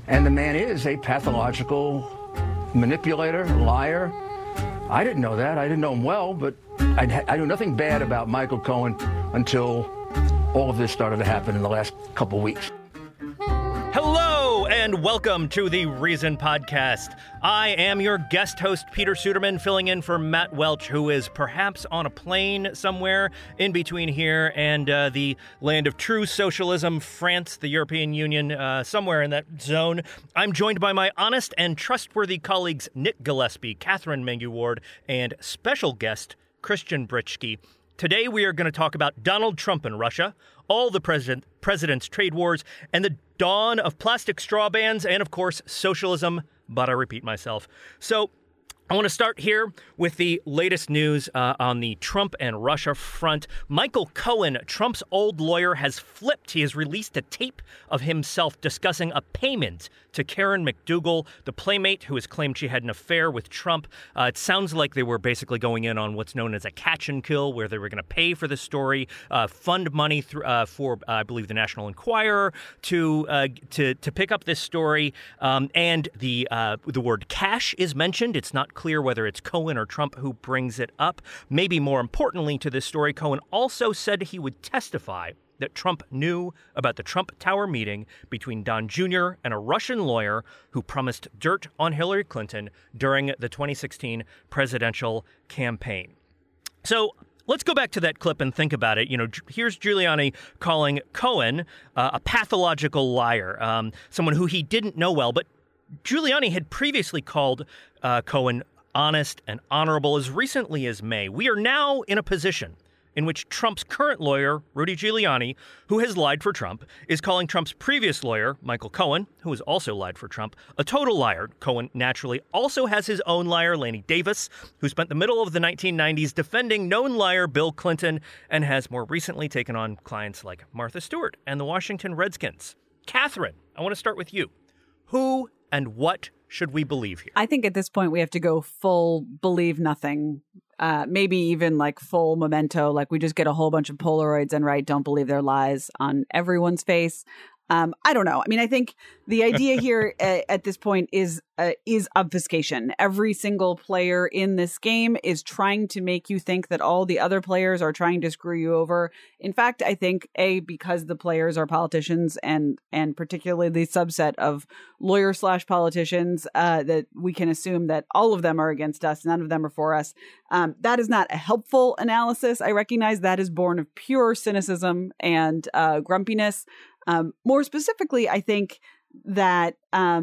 And the man is a pathological manipulator, liar. I didn't know that. I didn't know him well, but I knew nothing bad about Michael Cohen until all of this started to happen in the last couple weeks. Hello and welcome to the Reason Podcast. I am your guest host, Peter Suderman, filling in for Matt Welch, who is perhaps on a plane somewhere in between here and the land of true socialism, France, the European Union, somewhere in that zone. I'm joined by my honest and trustworthy colleagues, Nick Gillespie, Catherine Mangu-Ward, and special guest, Christian Britschke. Today we are going to talk about Donald Trump and Russia, all the president's trade wars, and the dawn of plastic straw bans, and of course, socialism, but I repeat myself. So I want to start here with the latest news on the Trump and Russia front. Michael Cohen, Trump's old lawyer, has flipped. He has released a tape of himself discussing a payment to Karen McDougal, the playmate who has claimed she had an affair with Trump. It sounds like they were basically going in on what's known as a catch and kill, where they were going to pay for the story, fund money for, I believe, the National Enquirer to pick up this story. And the word cash is mentioned. It's not clear whether it's Cohen or Trump who brings it up. Maybe more importantly to this story, Cohen also said he would testify that Trump knew about the Trump Tower meeting between Don Jr. and a Russian lawyer who promised dirt on Hillary Clinton during the 2016 presidential campaign. So let's go back to that clip and think about it. You know, here's Giuliani calling Cohen a pathological liar, someone who he didn't know well. But Giuliani had previously called Cohen honest and honorable as recently as May. We are now in a position in which Trump's current lawyer, Rudy Giuliani, who has lied for Trump, is calling Trump's previous lawyer, Michael Cohen, who has also lied for Trump, a total liar. Cohen naturally also has his own liar, Lanny Davis, who spent the middle of the 1990s defending known liar Bill Clinton and has more recently taken on clients like Martha Stewart and the Washington Redskins. Catherine, I want to start with you. Who and what should we believe here? I think at this point we have to go full believe nothing. Maybe even like full Memento, like we just get a whole bunch of Polaroids and write "don't believe their lies" on everyone's face. I don't know. I mean, I think the idea here at this point is obfuscation. Every single player in this game is trying to make you think that all the other players are trying to screw you over. In fact, I think because the players are politicians and particularly the subset of lawyer/politicians, that we can assume that all of them are against us. None of them are for us. That is not a helpful analysis. I recognize that is born of pure cynicism and grumpiness. More specifically, I think that,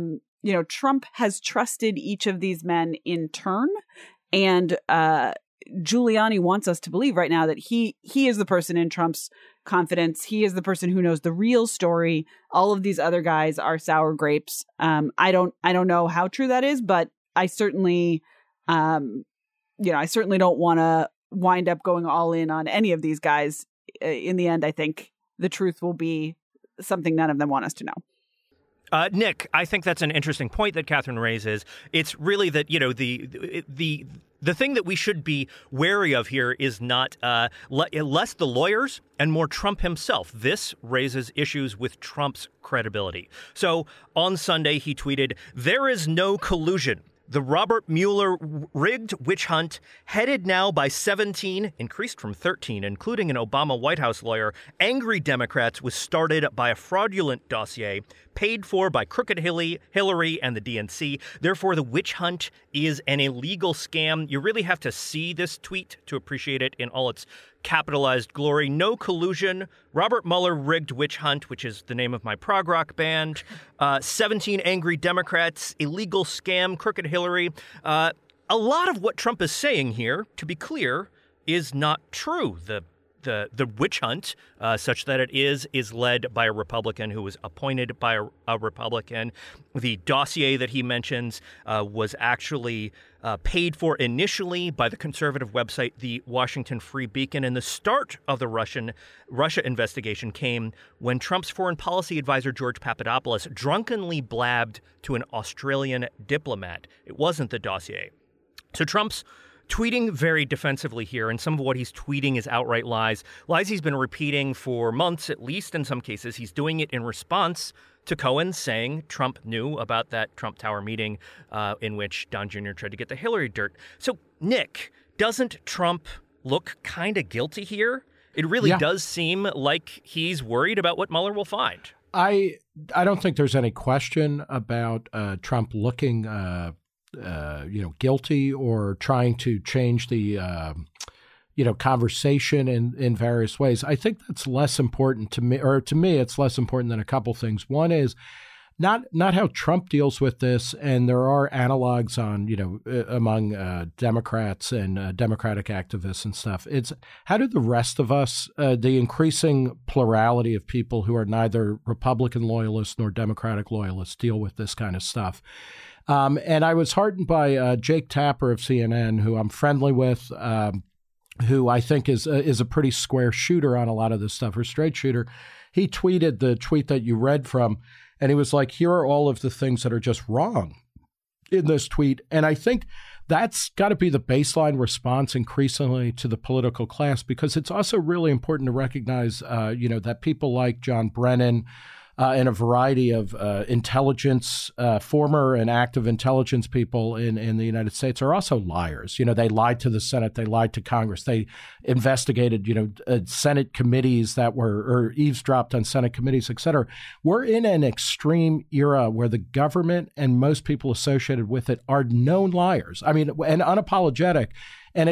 Trump has trusted each of these men in turn. And Giuliani wants us to believe right now that he is the person in Trump's confidence. He is the person who knows the real story. All of these other guys are sour grapes. I don't know how true that is, but I certainly, don't want to wind up going all in on any of these guys. In the end, I think the truth will be something none of them want us to know. Nick, I think that's an interesting point that Catherine raises. It's really that, the thing that we should be wary of here is not less the lawyers and more Trump himself. This raises issues with Trump's credibility. So on Sunday, he tweeted, "There is no collusion. The Robert Mueller rigged witch hunt, headed now by 17, increased from 13, including an Obama White House lawyer, angry Democrats, was started by a fraudulent dossier paid for by crooked Hillary and the DNC. Therefore, the witch hunt is an illegal scam." You really have to see this tweet to appreciate it in all its capitalized glory. No collusion. Robert Mueller rigged witch hunt, which is the name of my prog rock band. 17 angry Democrats, illegal scam, crooked Hillary. A lot of what Trump is saying here, to be clear, is not true. The witch hunt, such that it is led by a Republican who was appointed by a Republican. The dossier that he mentions was actually paid for initially by the conservative website, the Washington Free Beacon. And the start of the Russia investigation came when Trump's foreign policy advisor, George Papadopoulos, drunkenly blabbed to an Australian diplomat. It wasn't the dossier. So Trump's tweeting very defensively here, and some of what he's tweeting is outright lies. Lies he's been repeating for months, at least in some cases. He's doing it in response to Cohen saying Trump knew about that Trump Tower meeting in which Don Jr. tried to get the Hillary dirt. So, Nick, doesn't Trump look kind of guilty here? It really does seem like he's worried about what Mueller will find. I don't think there's any question about Trump looking, guilty or trying to change the, conversation in various ways. I think that's less important to me, or to me, it's less important than a couple things. One is not how Trump deals with this, and there are analogs on, among Democrats and Democratic activists and stuff. It's how do the rest of us, the increasing plurality of people who are neither Republican loyalists nor Democratic loyalists, deal with this kind of stuff? And I was heartened by Jake Tapper of CNN, who I'm friendly with, who I think is a pretty square shooter on a lot of this stuff, or straight shooter. He tweeted the tweet that you read from, and he was like, here are all of the things that are just wrong in this tweet. And I think that's got to be the baseline response increasingly to the political class, because it's also really important to recognize, that people like John Brennan and a variety of intelligence, former and active intelligence people in the United States are also liars. They lied to the Senate. They lied to Congress. They investigated, Senate committees that were, or eavesdropped on Senate committees, et cetera. We're in an extreme era where the government and most people associated with it are known liars. I mean, and unapologetic. And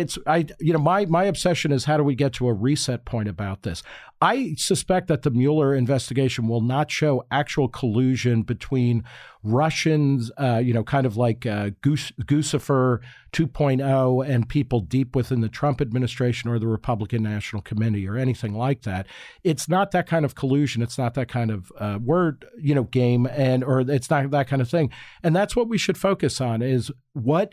my obsession is how do we get to a reset point about this? I suspect that the Mueller investigation will not show actual collusion between Russians, kind of like Guccifer 2.0 and people deep within the Trump administration or the Republican National Committee or anything like that. It's not that kind of collusion. It's not that kind of word, game, or it's not that kind of thing. And that's what we should focus on is what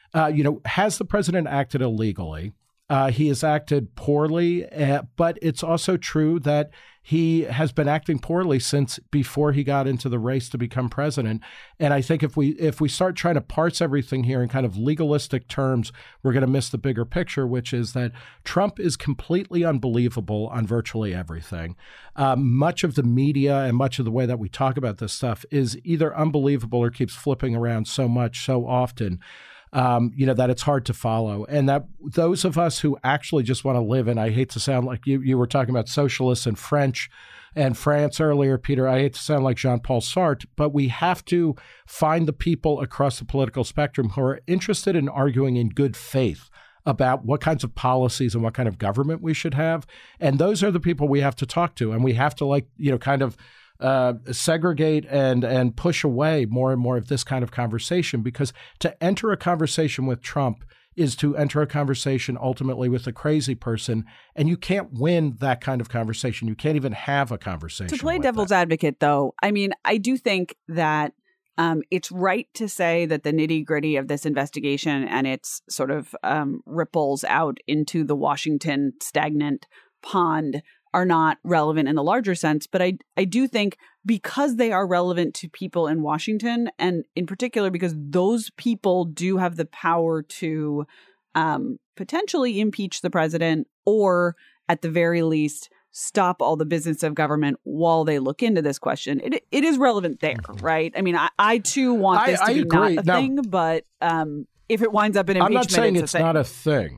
has the president acted illegally? He has acted poorly, but it's also true that he has been acting poorly since before he got into the race to become president. And I think if we start trying to parse everything here in kind of legalistic terms, we're going to miss the bigger picture, which is that Trump is completely unbelievable on virtually everything. Much of the media and much of the way that we talk about this stuff is either unbelievable or keeps flipping around so much, so often. That it's hard to follow. And that those of us who actually just want to live in, I hate to sound like you were talking about socialists and French and France earlier, Peter, I hate to sound like Jean-Paul Sartre, but we have to find the people across the political spectrum who are interested in arguing in good faith about what kinds of policies and what kind of government we should have. And those are the people we have to talk to. And we have to segregate and push away more and more of this kind of conversation, because to enter a conversation with Trump is to enter a conversation ultimately with a crazy person, and you can't win that kind of conversation. You can't even have a conversation. To play devil's advocate, though, I mean, I do think that it's right to say that the nitty gritty of this investigation and its sort of ripples out into the Washington stagnant pond are not relevant in the larger sense. But I do think because they are relevant to people in Washington, and in particular because those people do have the power to potentially impeach the president, or at the very least stop all the business of government while they look into this question. It is relevant there, right? I mean, I too want this to be not a thing, but if it winds up in impeachment, I'm not saying it's not a thing.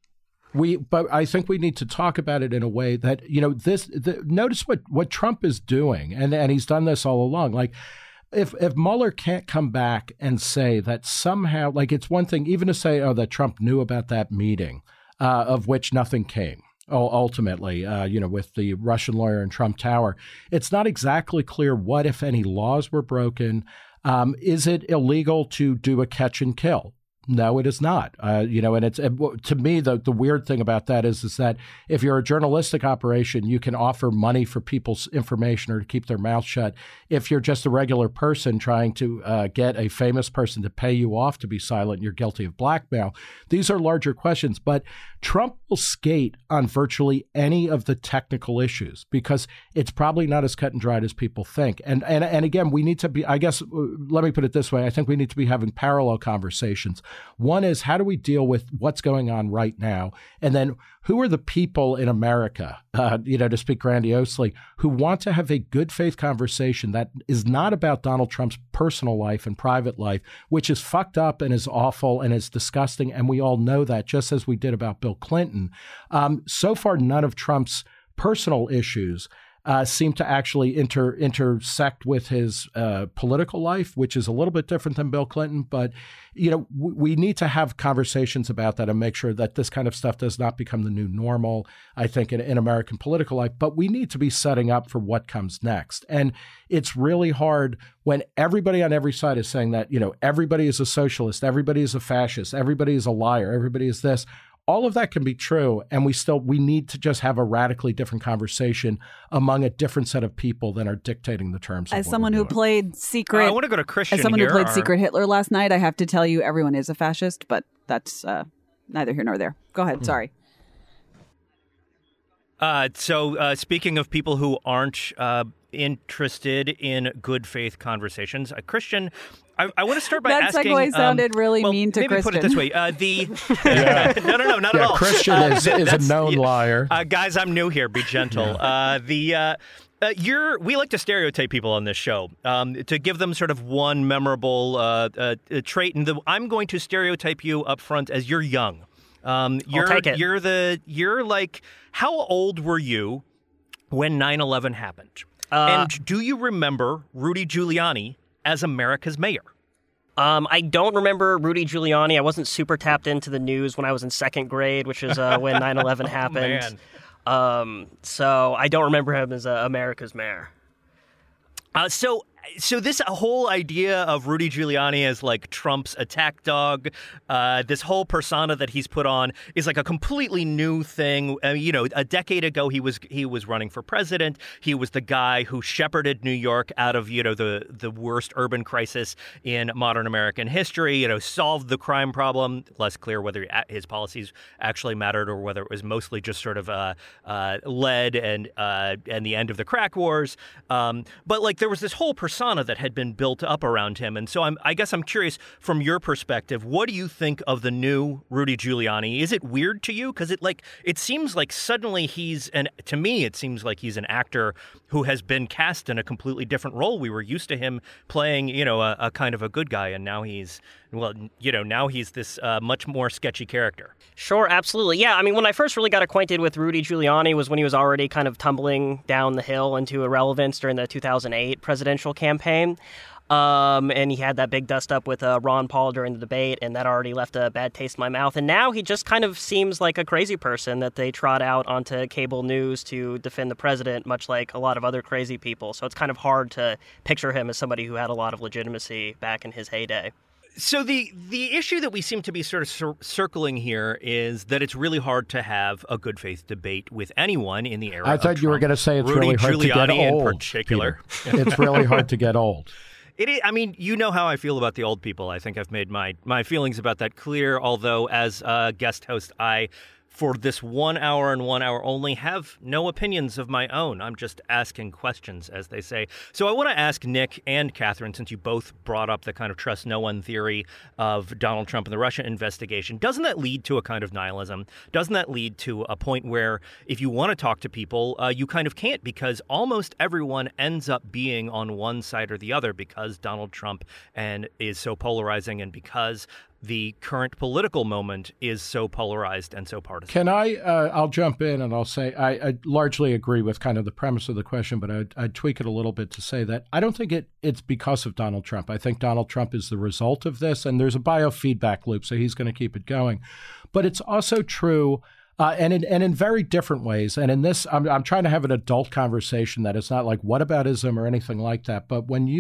But I think we need to talk about it in a way that, notice what Trump is doing, and he's done this all along. Like, if Mueller can't come back and say that somehow, like, it's one thing even to say, that Trump knew about that meeting, of which nothing came. Ultimately, with the Russian lawyer and Trump Tower, it's not exactly clear what, if any, laws were broken. Is it illegal to do a catch and kill? No, it is not. And it's to me, the weird thing about that is that if you're a journalistic operation, you can offer money for people's information or to keep their mouth shut. If you're just a regular person trying to get a famous person to pay you off to be silent, you're guilty of blackmail. These are larger questions, but Trump will skate on virtually any of the technical issues because it's probably not as cut and dried as people think. And again, we need to be, I guess, let me put it this way. I think we need to be having parallel conversations. One is, how do we deal with what's going on right now? And then who are the people in America, to speak grandiosely, who want to have a good faith conversation that is not about Donald Trump's personal life and private life, which is fucked up and is awful and is disgusting. And we all know that, just as we did about Bill Clinton. So far, none of Trump's personal issues seem to actually intersect with his political life, which is a little bit different than Bill Clinton. But, we need to have conversations about that and make sure that this kind of stuff does not become the new normal, I think, in American political life. But we need to be setting up for what comes next. And it's really hard when everybody on every side is saying that, everybody is a socialist, everybody is a fascist, everybody is a liar, everybody is this. All of that can be true, and we need to just have a radically different conversation among a different set of people than are dictating the terms. As someone who played Secret, I want to go to Christian. As someone who played Secret Hitler last night, I have to tell you, everyone is a fascist, but that's neither here nor there. Go ahead. Sorry. So speaking of people who aren't interested in good faith conversations, Christian, I want to start by asking. That segue sounded really mean to Christian. Maybe put it this way: no, not at all. Christian is a known liar. Guys, I'm new here. Be gentle. We like to stereotype people on this show to give them sort of one memorable trait, and I'm going to stereotype you up front as you're young. I'll take it. You're like, how old were you when 9/11 happened? And do you remember Rudy Giuliani as America's mayor? I don't remember Rudy Giuliani. I wasn't super tapped into the news when I was in second grade, which is when 9/11 happened. So I don't remember him as America's mayor. So this whole idea of Rudy Giuliani as like Trump's attack dog, this whole persona that he's put on is like a completely new thing. A decade ago he was running for president. He was the guy who shepherded New York out of the worst urban crisis in modern American history. Solved the crime problem. Less clear whether his policies actually mattered or whether it was mostly just sort of lead and the end of the crack wars. But like there was this whole persona that had been built up around him. And so I guess I'm curious, from your perspective, what do you think of the new Rudy Giuliani? Is it weird to you? Because it seems like suddenly to me, it seems like he's an actor who has been cast in a completely different role. We were used to him playing, a kind of a good guy, and now he's this much more sketchy character. Sure, absolutely. Yeah, I mean, when I first really got acquainted with Rudy Giuliani was when he was already kind of tumbling down the hill into irrelevance during the 2008 presidential campaign. And he had that big dust-up with Ron Paul during the debate, and that already left a bad taste in my mouth. And now he just kind of seems like a crazy person that they trot out onto cable news to defend the president, much like a lot of other crazy people. So it's kind of hard to picture him as somebody who had a lot of legitimacy back in his heyday. So the issue that we seem to be sort of circling here is that it's really hard to have a good faith debate with anyone in the era. I thought you were going to say it's Rudy really hard Giuliani to get old. In particular, it's really hard to get old. It is, I mean, you know how I feel about the old people. I think I've made my feelings about that clear. Although, as a guest host, I, for this 1 hour and 1 hour only, have no opinions of my own. I'm just asking questions, as they say. So I want to ask Nick and Catherine, since you both brought up the kind of trust no one theory of Donald Trump and the Russia investigation, doesn't that lead to a kind of nihilism? Doesn't that lead to a point where if you want to talk to people, you kind of can't, because almost everyone ends up being on one side or the other because Donald Trump is so polarizing and because the current political moment is so polarized and so partisan. Can I'll jump in and I'll say I largely agree with kind of the premise of the question, but I'd tweak it a little bit to say that I don't think it's because of Donald Trump. I think Donald Trump is the result of this, and there's a biofeedback loop, so he's going to keep it going. But it's also true, and in very different ways. And in this, I'm trying to have an adult conversation that is not like whataboutism or anything like that. But when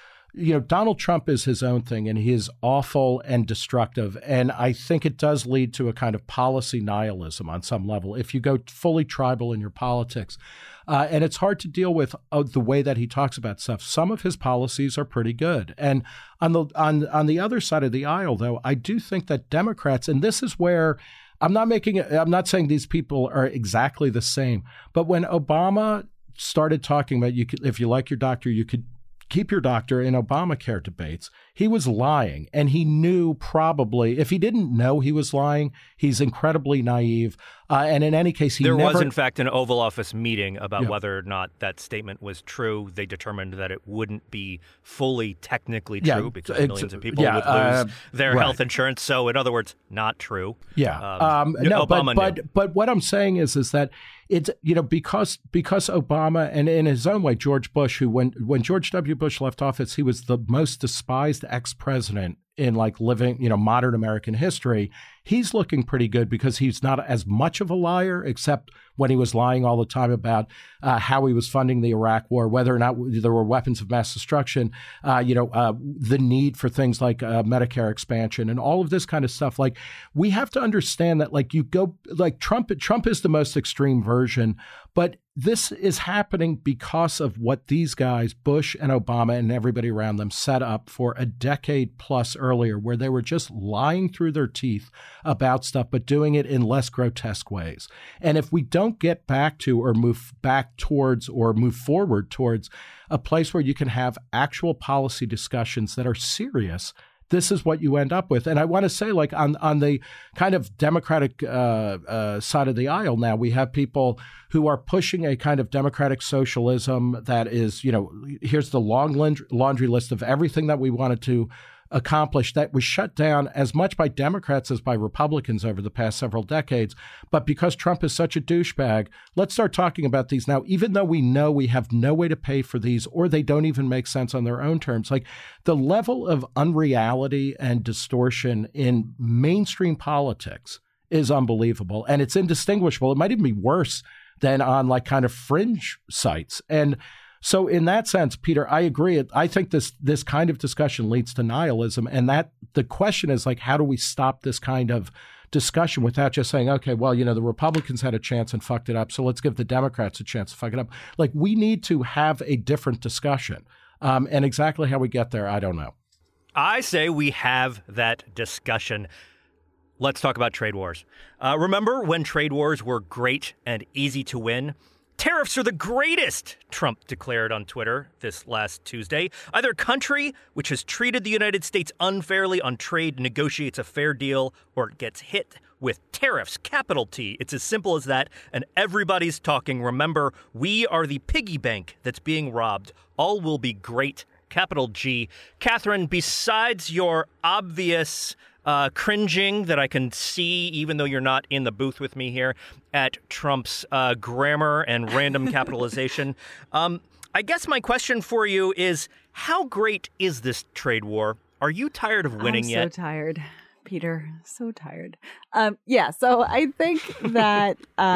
Donald Trump is his own thing, and he is awful and destructive. And I think it does lead to a kind of policy nihilism on some level if you go fully tribal in your politics. And it's hard to deal with the way that he talks about stuff. Some of his policies are pretty good. And on the other side of the aisle, though, I do think that Democrats, and this is where I'm not saying these people are exactly the same, but when Obama started talking about if you like your doctor, you could keep your doctor in Obamacare debates. He was lying, and he knew probably, if he didn't know he was lying, he's incredibly naive. And in any case, there was, in fact, an Oval Office meeting about whether or not that statement was true. They determined that it wouldn't be fully technically true because millions of people would lose their health insurance. So, in other words, not true. But what I'm saying is that it's, because Obama, and in his own way, George Bush, who when George W. Bush left office, he was the most despised ex-president in living, modern American history. He's looking pretty good because he's not as much of a liar, except when he was lying all the time about how he was funding the Iraq War, whether or not there were weapons of mass destruction, the need for things like Medicare expansion and all of this kind of stuff. We have to understand that Trump is the most extreme version, but this is happening because of what these guys, Bush and Obama and everybody around them, set up for a decade plus earlier, where they were just lying through their teeth about stuff, but doing it in less grotesque ways. And if we don't get back to or move back towards or move forward towards a place where you can have actual policy discussions that are serious, this is what you end up with. And I want to say, on the kind of Democratic side of the aisle now, we have people who are pushing a kind of democratic socialism that is, here's the long laundry list of everything that we wanted to accomplish that was shut down as much by Democrats as by Republicans over the past several decades. But because Trump is such a douchebag, let's start talking about these now, even though we know we have no way to pay for these or they don't even make sense on their own terms. The level of unreality and distortion in mainstream politics is unbelievable, and it's indistinguishable. It might even be worse than on kind of fringe sites. And so in that sense, Peter, I agree. I think this kind of discussion leads to nihilism. And that the question is how do we stop this kind of discussion without just saying, okay, well, the Republicans had a chance and fucked it up, so let's give the Democrats a chance to fuck it up. We need to have a different discussion. And exactly how we get there, I don't know. I say we have that discussion. Let's talk about trade wars. Remember when trade wars were great and easy to win? Tariffs are the greatest, Trump declared on Twitter this last Tuesday. Either country which has treated the United States unfairly on trade negotiates a fair deal, or it gets hit with tariffs, capital T. It's as simple as that, and everybody's talking. Remember, we are the piggy bank that's being robbed. All will be great, capital G. Catherine, besides your obvious cringing that I can see, even though you're not in the booth with me here, at Trump's grammar and random capitalization. I guess my question for you is, how great is this trade war? Are you tired of winning yet? I'm so tired, Peter. So tired. So I think that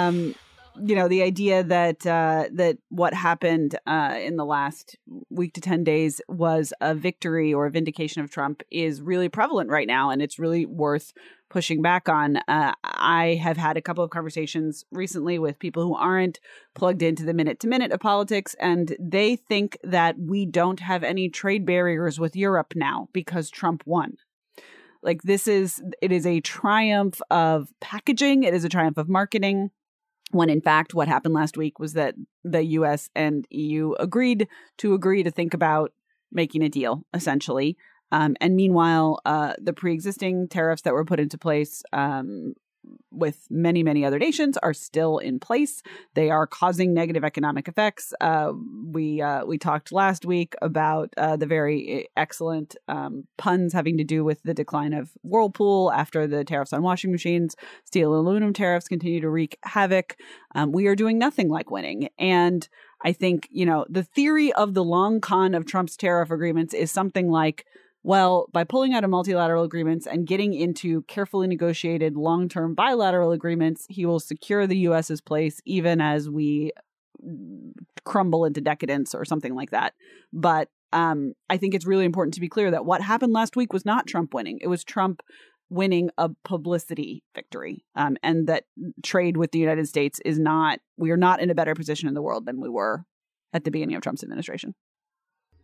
the idea that what happened in the last week to 10 days was a victory or a vindication of Trump is really prevalent right now, and it's really worth pushing back on. I have had a couple of conversations recently with people who aren't plugged into the minute-to-minute of politics, and they think that we don't have any trade barriers with Europe now because Trump won. It is a triumph of packaging. It is a triumph of marketing. When in fact, what happened last week was that the U.S. and EU agreed to think about making a deal, essentially. And meanwhile, the pre-existing tariffs that were put into place with many, many other nations are still in place. They are causing negative economic effects. We talked last week about the very excellent puns having to do with the decline of Whirlpool after the tariffs on washing machines. Steel and aluminum tariffs continue to wreak havoc. We are doing nothing like winning. And I think, the theory of the long con of Trump's tariff agreements is something like, well, by pulling out of multilateral agreements and getting into carefully negotiated long-term bilateral agreements, he will secure the U.S.'s place even as we crumble into decadence or something like that. But I think it's really important to be clear that what happened last week was not Trump winning. It was Trump winning a publicity victory, and that trade with the United States we are not in a better position in the world than we were at the beginning of Trump's administration.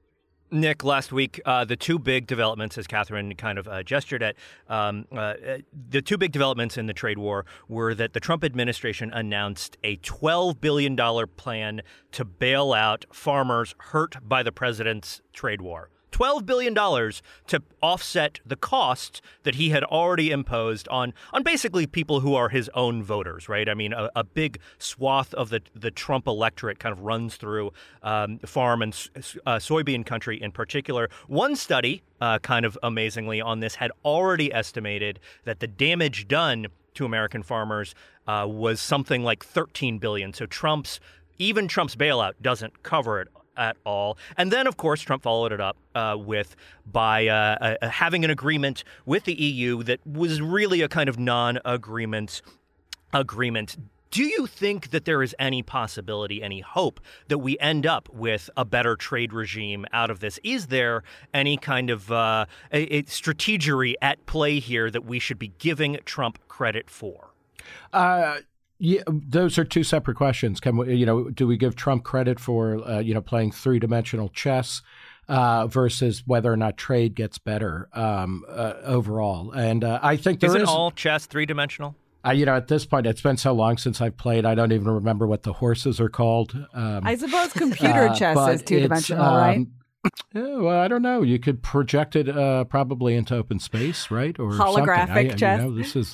Nick, last week, the two big developments, as Catherine kind of gestured at, the two big developments in the trade war were that the Trump administration announced a $12 billion plan to bail out farmers hurt by the president's trade war. $12 billion to offset the cost that he had already imposed on basically people who are his own voters, right? I mean, a big swath of the Trump electorate kind of runs through farm and soybean country in particular. One study, kind of amazingly on this, had already estimated that the damage done to American farmers was something like $13 billion. So Trump's bailout doesn't cover it at all. And then, of course, Trump followed it up by having an agreement with the EU that was really a kind of non-agreement agreement. Do you think that there is any possibility, any hope that we end up with a better trade regime out of this? Is there any kind of strategery at play here that we should be giving Trump credit for? Yeah, those are two separate questions. Can we, do we give Trump credit for, playing three-dimensional chess versus whether or not trade gets better overall? And I think isn't all chess three-dimensional? At this point, it's been so long since I've played, I don't even remember what the horses are called. I suppose computer chess is two-dimensional, right? Yeah, well, I don't know. You could project it probably into open space, right? Or holographic chess. This is,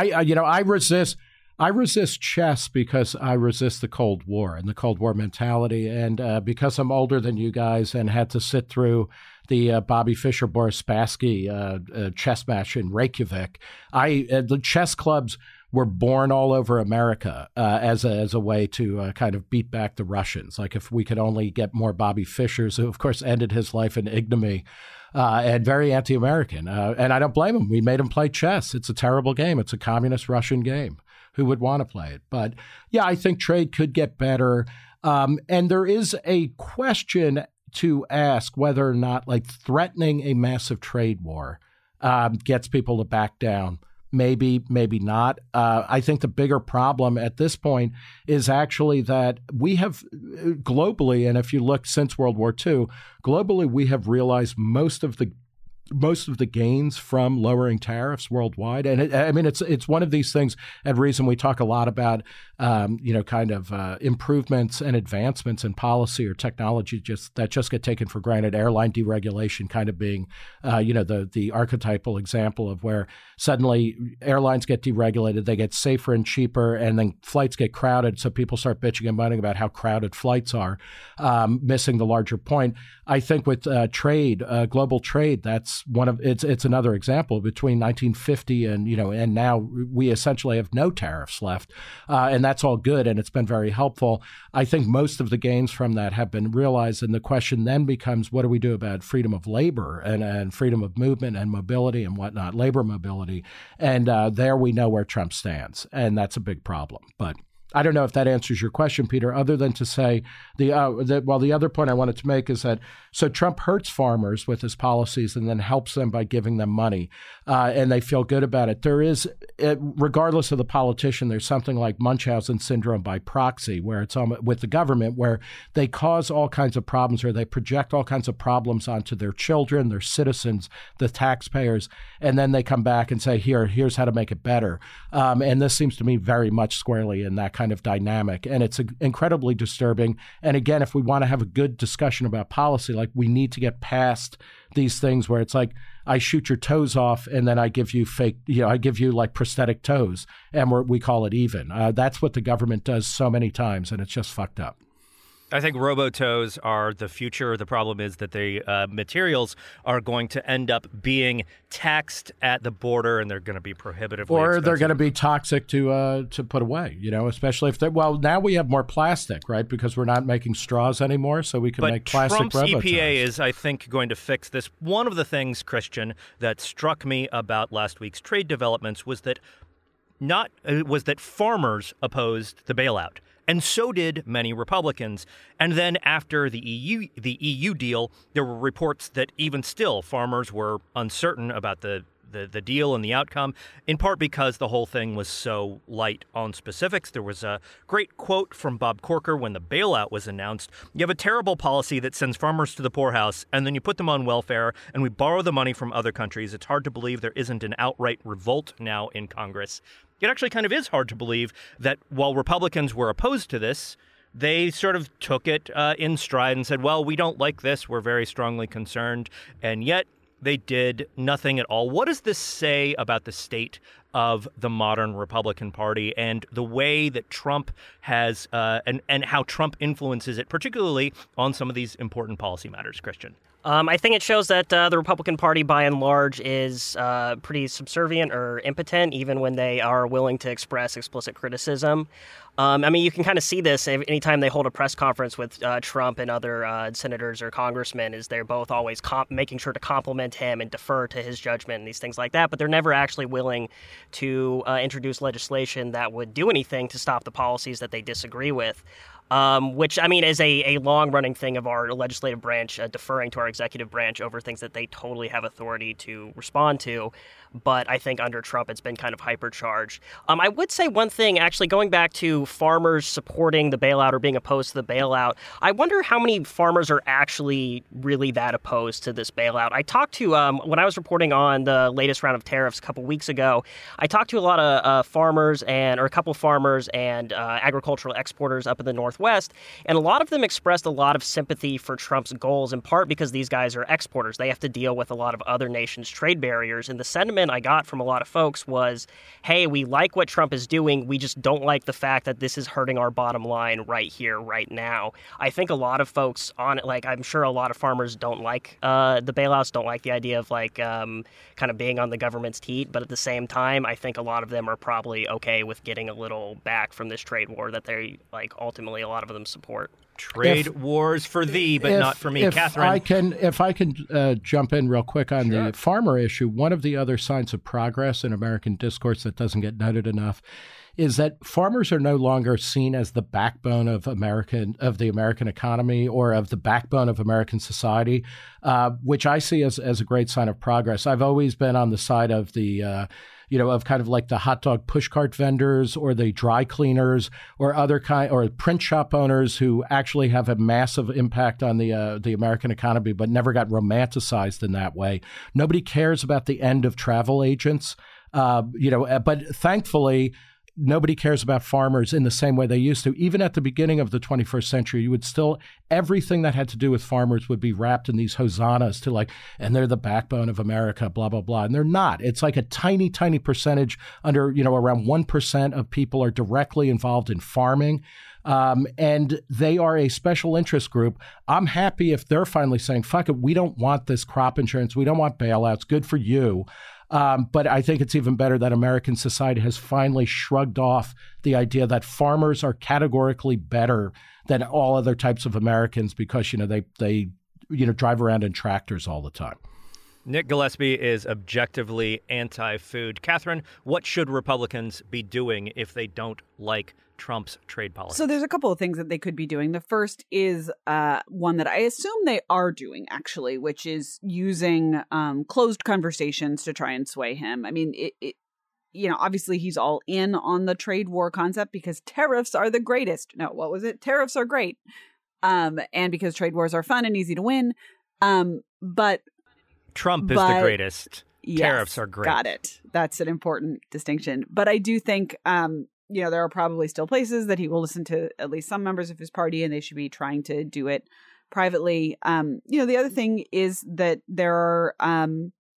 I resist chess because I resist the Cold War and the Cold War mentality. And because I'm older than you guys and had to sit through the Bobby Fischer, Boris Spassky chess match in Reykjavik, the chess clubs were born all over America as a way to kind of beat back the Russians. Like if we could only get more Bobby Fischers, who of course ended his life in ignominy and very anti-American. And I don't blame him. We made him play chess. It's a terrible game. It's a communist Russian game. Who would want to play it? But yeah, I think trade could get better. And there is a question to ask whether or not like threatening a massive trade war gets people to back down. Maybe, maybe not. I think the bigger problem at this point is actually that we have globally, and if you look since World War II, globally, we have realized most of the gains from lowering tariffs worldwide. And it's one of these things, and reason we talk a lot about, improvements and advancements in policy or technology that just get taken for granted. Airline deregulation kind of being, the archetypal example of where suddenly airlines get deregulated, they get safer and cheaper, and then flights get crowded. So people start bitching and moaning about how crowded flights are, missing the larger point. I think with trade, global trade, that's it's another example. Between 1950 and now, we essentially have no tariffs left, and that's all good, and it's been very helpful. I think most of the gains from that have been realized, and the question then becomes, what do we do about freedom of labor and freedom of movement and mobility and whatnot, labor mobility, and there we know where Trump stands, and that's a big problem. But I don't know if that answers your question, Peter, other than to say the other point I wanted to make is that so Trump hurts farmers with his policies and then helps them by giving them money, and they feel good about it. There is, regardless of the politician, there's something like Munchausen syndrome by proxy, where it's with the government, where they cause all kinds of problems or they project all kinds of problems onto their children, their citizens, the taxpayers, and then they come back and say, here's how to make it better. And this seems to me very much squarely in that kind of dynamic, and it's incredibly disturbing. And again, if we want to have a good discussion about policy, like we need to get past these things where it's like, I shoot your toes off and then I give you I give you like prosthetic toes, and we call it even. That's what the government does so many times, and it's just fucked up. I think robo-toes are the future. The problem is that the materials are going to end up being taxed at the border, and they're going to be prohibitively expensive. They're going to be toxic to put away, especially if now we have more plastic, right? Because we're not making straws anymore, so we can make plastic robo-toes. But Trump's EPA is, I think, going to fix this. One of the things, Christian, that struck me about last week's trade developments was that farmers opposed the bailout. And so did many Republicans. And then after the EU deal, there were reports that even still farmers were uncertain about the the deal and the outcome, in part because the whole thing was so light on specifics. There was a great quote from Bob Corker when the bailout was announced. You have a terrible policy that sends farmers to the poorhouse, and then you put them on welfare, and we borrow the money from other countries. It's hard to believe there isn't an outright revolt now in Congress. It actually kind of is hard to believe that while Republicans were opposed to this, they sort of took it in stride and said, well, we don't like this. We're very strongly concerned. And yet they did nothing at all. What does this say about the state of the modern Republican Party and the way that Trump has and how Trump influences it, particularly on some of these important policy matters, Christian? I think it shows that the Republican Party, by and large, is pretty subservient or impotent, even when they are willing to express explicit criticism. I mean, you can kind of see this anytime they hold a press conference with Trump and other senators or congressmen, is they're both always making sure to compliment him and defer to his judgment and these things like that, but they're never actually willing to introduce legislation that would do anything to stop the policies that they disagree with. Which, I mean, is a long-running thing of our legislative branch deferring to our executive branch over things that they totally have authority to respond to. But I think under Trump, it's been kind of hypercharged. I would say one thing, actually, going back to farmers supporting the bailout or being opposed to the bailout, I wonder how many farmers are actually really that opposed to this bailout. I talked to, when I was reporting on the latest round of tariffs a couple weeks ago, I talked to a lot of farmers or a couple farmers and agricultural exporters up in the Northwest, and a lot of them expressed a lot of sympathy for Trump's goals, in part because these guys are exporters. They have to deal with a lot of other nations' trade barriers, and the sentiment I got from a lot of folks was, hey, we like what Trump is doing, we just don't like the fact that this is hurting our bottom line right here, right now. I think a lot of folks on it, like I'm sure a lot of farmers don't like the bailouts, don't like the idea of like kind of being on the government's teat, but at the same time, I think a lot of them are probably okay with getting a little back from this trade war that they like ultimately a lot of them support. Trade wars for thee, but not for me. Catherine? If I can jump in real quick on the farmer issue, one of the other signs of progress in American discourse that doesn't get noted enough is that farmers are no longer seen as the backbone of the American economy or of the backbone of American society, which I see as a great sign of progress. I've always been on the side of the of kind of like the hot dog pushcart vendors or the dry cleaners or or print shop owners who actually have a massive impact on the American economy, but never got romanticized in that way. Nobody cares about the end of travel agents, but thankfully, nobody cares about farmers in the same way they used to. Even at the beginning of the 21st century, you would still, everything that had to do with farmers would be wrapped in these hosannas to like, and they're the backbone of America, blah, blah, blah. And they're not. It's like a tiny, tiny percentage around 1% of people are directly involved in farming. And they are a special interest group. I'm happy if they're finally saying, fuck it, we don't want this crop insurance. We don't want bailouts. Good for you. But I think it's even better that American society has finally shrugged off the idea that farmers are categorically better than all other types of Americans because, they drive around in tractors all the time. Nick Gillespie is objectively anti-food. Catherine, what should Republicans be doing if they don't like Trump's trade policy? So there's a couple of things that they could be doing. The first is one that I assume they are doing, actually, which is using closed conversations to try and sway him. I mean, obviously he's all in on the trade war concept because tariffs are the greatest. No, what was it? Tariffs are great. And because trade wars are fun and easy to win. But Trump is the greatest. Yes, tariffs are great. Got it. That's an important distinction. But I do think, there are probably still places that he will listen to at least some members of his party, and they should be trying to do it privately. The other thing is that there are,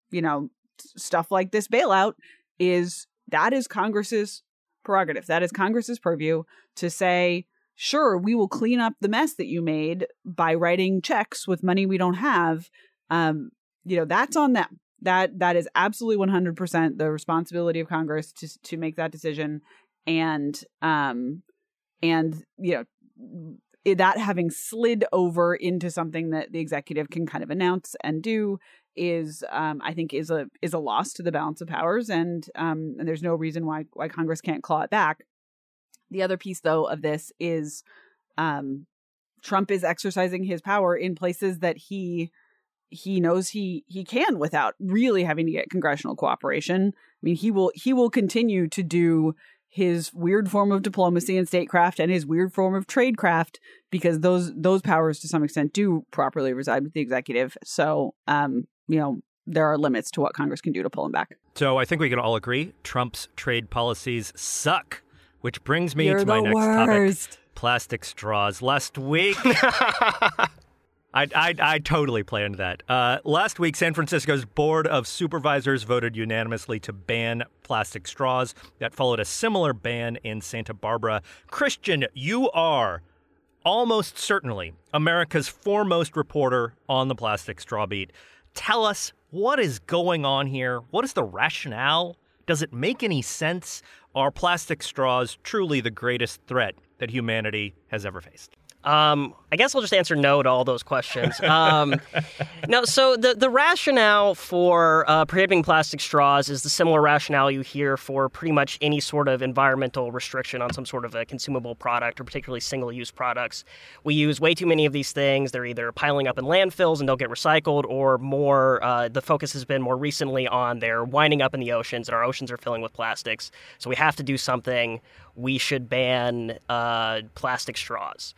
stuff like this bailout is Congress's prerogative. That is Congress's purview to say, sure, we will clean up the mess that you made by writing checks with money we don't have. That's on them. That is absolutely 100% the responsibility of Congress to make that decision. And that having slid over into something that the executive can kind of announce and do is, I think, is a loss to the balance of powers. And there's no reason why Congress can't claw it back. The other piece, though, of this is Trump is exercising his power in places that he he knows he can without really having to get congressional cooperation. I mean, he will continue to do his weird form of diplomacy and statecraft and his weird form of tradecraft, because those powers to some extent do properly reside with the executive. So, there are limits to what Congress can do to pull him back. So I think we can all agree Trump's trade policies suck, which brings me to my next topic, plastic straws. Last week... I totally planned that. Last week, San Francisco's Board of Supervisors voted unanimously to ban plastic straws. That followed a similar ban in Santa Barbara. Christian, you are almost certainly America's foremost reporter on the plastic straw beat. Tell us, what is going on here? What is the rationale? Does it make any sense? Are plastic straws truly the greatest threat that humanity has ever faced? I guess I'll just answer no to all those questions. No, so the rationale for prohibiting plastic straws is the similar rationale you hear for pretty much any sort of environmental restriction on some sort of a consumable product, or particularly single-use products. We use way too many of these things. They're either piling up in landfills and don't get recycled, or more, the focus has been more recently on they're winding up in the oceans, and our oceans are filling with plastics. So we have to do something. We should ban plastic straws.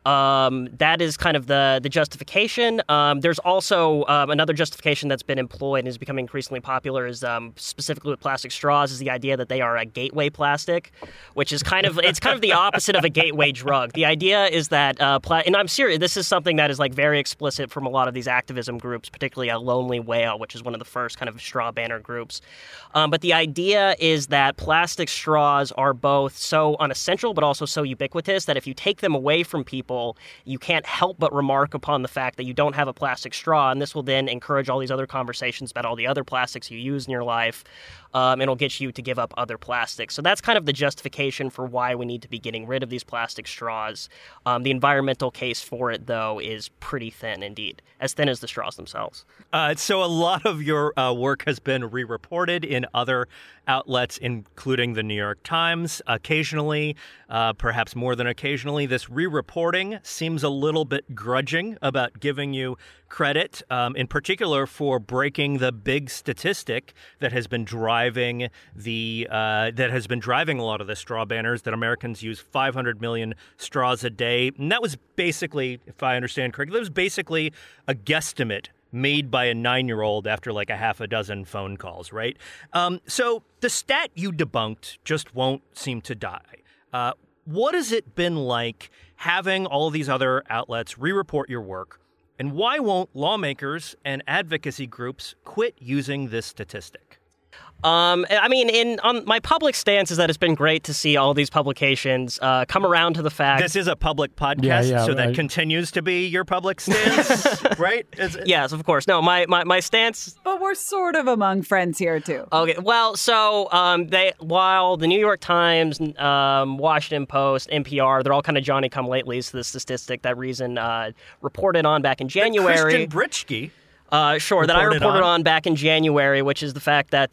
That is kind of the justification. There's also another justification that's been employed and is becoming increasingly popular, is specifically with plastic straws, is the idea that they are a gateway plastic, which is kind of the opposite of a gateway drug. The idea is that, and I'm serious, this is something that is like very explicit from a lot of these activism groups, particularly a Lonely Whale, which is one of the first kind of straw banner groups. But the idea is that plastic straws are both so unessential but also so ubiquitous that if you take them away from people, you can't help but remark upon the fact that you don't have a plastic straw, and this will then encourage all these other conversations about all the other plastics you use in your life, and it'll get you to give up other plastics. So that's kind of the justification for why we need to be getting rid of these plastic straws. The environmental case for it, though, is pretty thin indeed, as thin as the straws themselves. So a lot of your work has been re-reported in other outlets, including the New York Times. Occasionally, perhaps more than occasionally, this re-reporting seems a little bit grudging about giving you credit, in particular for breaking the big statistic that has been driving a lot of the straw banners, that Americans use 500 million straws a day. And that was basically, if I understand correctly, that was basically a guesstimate made by a 9-year-old after like a half a dozen phone calls, right? So the stat you debunked just won't seem to die. What has it been like having all these other outlets re-report your work, and why won't lawmakers and advocacy groups quit using this statistic? I mean, on my public stance is that it's been great to see all these publications come around to the fact... This is a public podcast, so that continues to be your public stance, right? Yes, of course. No, my stance... But we're sort of among friends here, too. Okay, well, so while the New York Times, Washington Post, NPR, they're all kind of Johnny-come-latelys to the statistic that Reason reported on back in January. Christian Britschke... that I reported on back in January, which is the fact that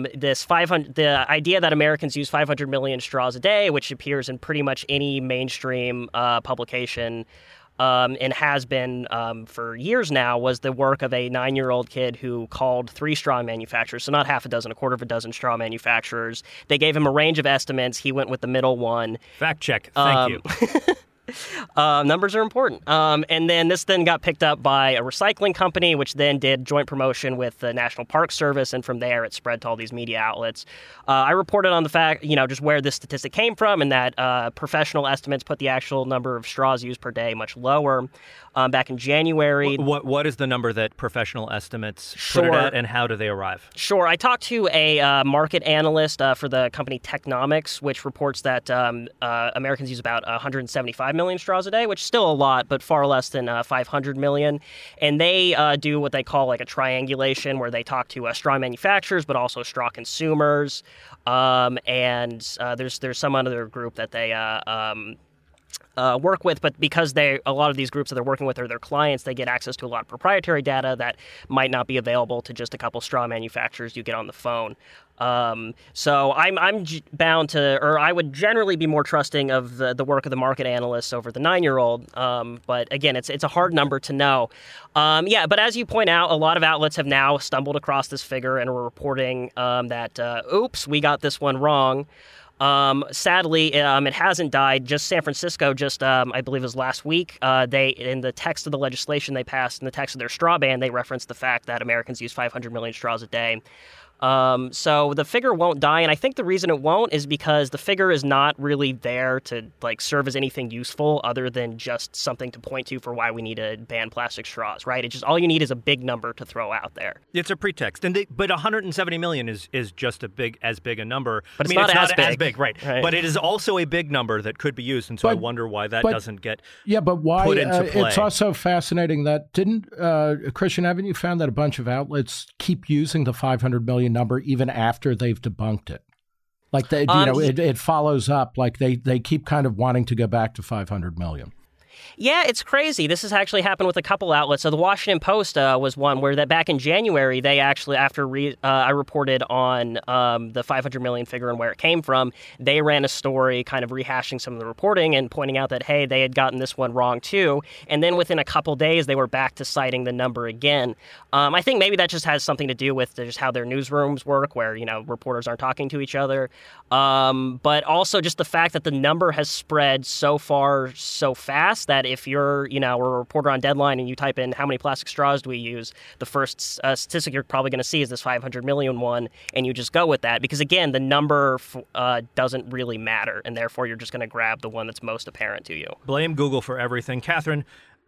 the idea that Americans use 500 million straws a day, which appears in pretty much any mainstream publication, and has been for years now, was the work of a 9-year-old kid who called 3 straw manufacturers, so not half a dozen, a quarter of a dozen straw manufacturers. They gave him a range of estimates. He went with the middle one. Fact check. Thank you. Numbers are important. And then this then got picked up by a recycling company, which then did joint promotion with the National Park Service. And from there, it spread to all these media outlets. I reported on the fact, just where this statistic came from, and that professional estimates put the actual number of straws used per day much lower. Back in January. What is the number that professional estimates put it at, and how do they arrive? Sure. I talked to a market analyst for the company Technomics, which reports that Americans use about 175 million straws a day, which is still a lot, but far less than 500 million. And they do what they call like a triangulation, where they talk to straw manufacturers, but also straw consumers. And there's some other group that they work with, but because a lot of these groups that they're working with are their clients, they get access to a lot of proprietary data that might not be available to just a couple straw manufacturers you get on the phone. So I'm bound to, or I would generally be more trusting of the work of the market analysts over the 9-year-old. But again, it's a hard number to know. But as you point out, a lot of outlets have now stumbled across this figure and are reporting that, oops, we got this one wrong. Sadly, it hasn't died. Just San Francisco, I believe it was last week, they, in the text of the legislation they passed, in the text of their straw ban, they referenced the fact that Americans use 500 million straws a day. So the figure won't die, and I think the reason it won't is because the figure is not really there to serve as anything useful other than just something to point to for why we need to ban plastic straws, right? It's just all you need is a big number to throw out there. It's a pretext, but 170 million is just as big a number. But it's not as big, right? But it is also a big number that could be used, and so I wonder why that doesn't get but why put into play. It's also fascinating that Christian, haven't you found that a bunch of outlets keep using the 500 million number even after they've debunked it? Like it follows up. Like they keep kind of wanting to go back to 500 million. Yeah, it's crazy. This has actually happened with a couple outlets. So the Washington Post was one where that back in January, they actually, after I reported on the 500 million figure and where it came from, they ran a story kind of rehashing some of the reporting and pointing out that, hey, they had gotten this one wrong too. And then within a couple days, they were back to citing the number again. I think maybe that just has something to do with just how their newsrooms work, where, reporters aren't talking to each other. But also just the fact that the number has spread so far so fast that if you're, a reporter on Deadline and you type in how many plastic straws do we use, the first statistic you're probably going to see is this 500 million one, and you just go with that. Because, again, the number doesn't really matter, and therefore you're just going to grab the one that's most apparent to you. Blame Google for everything. Catherine,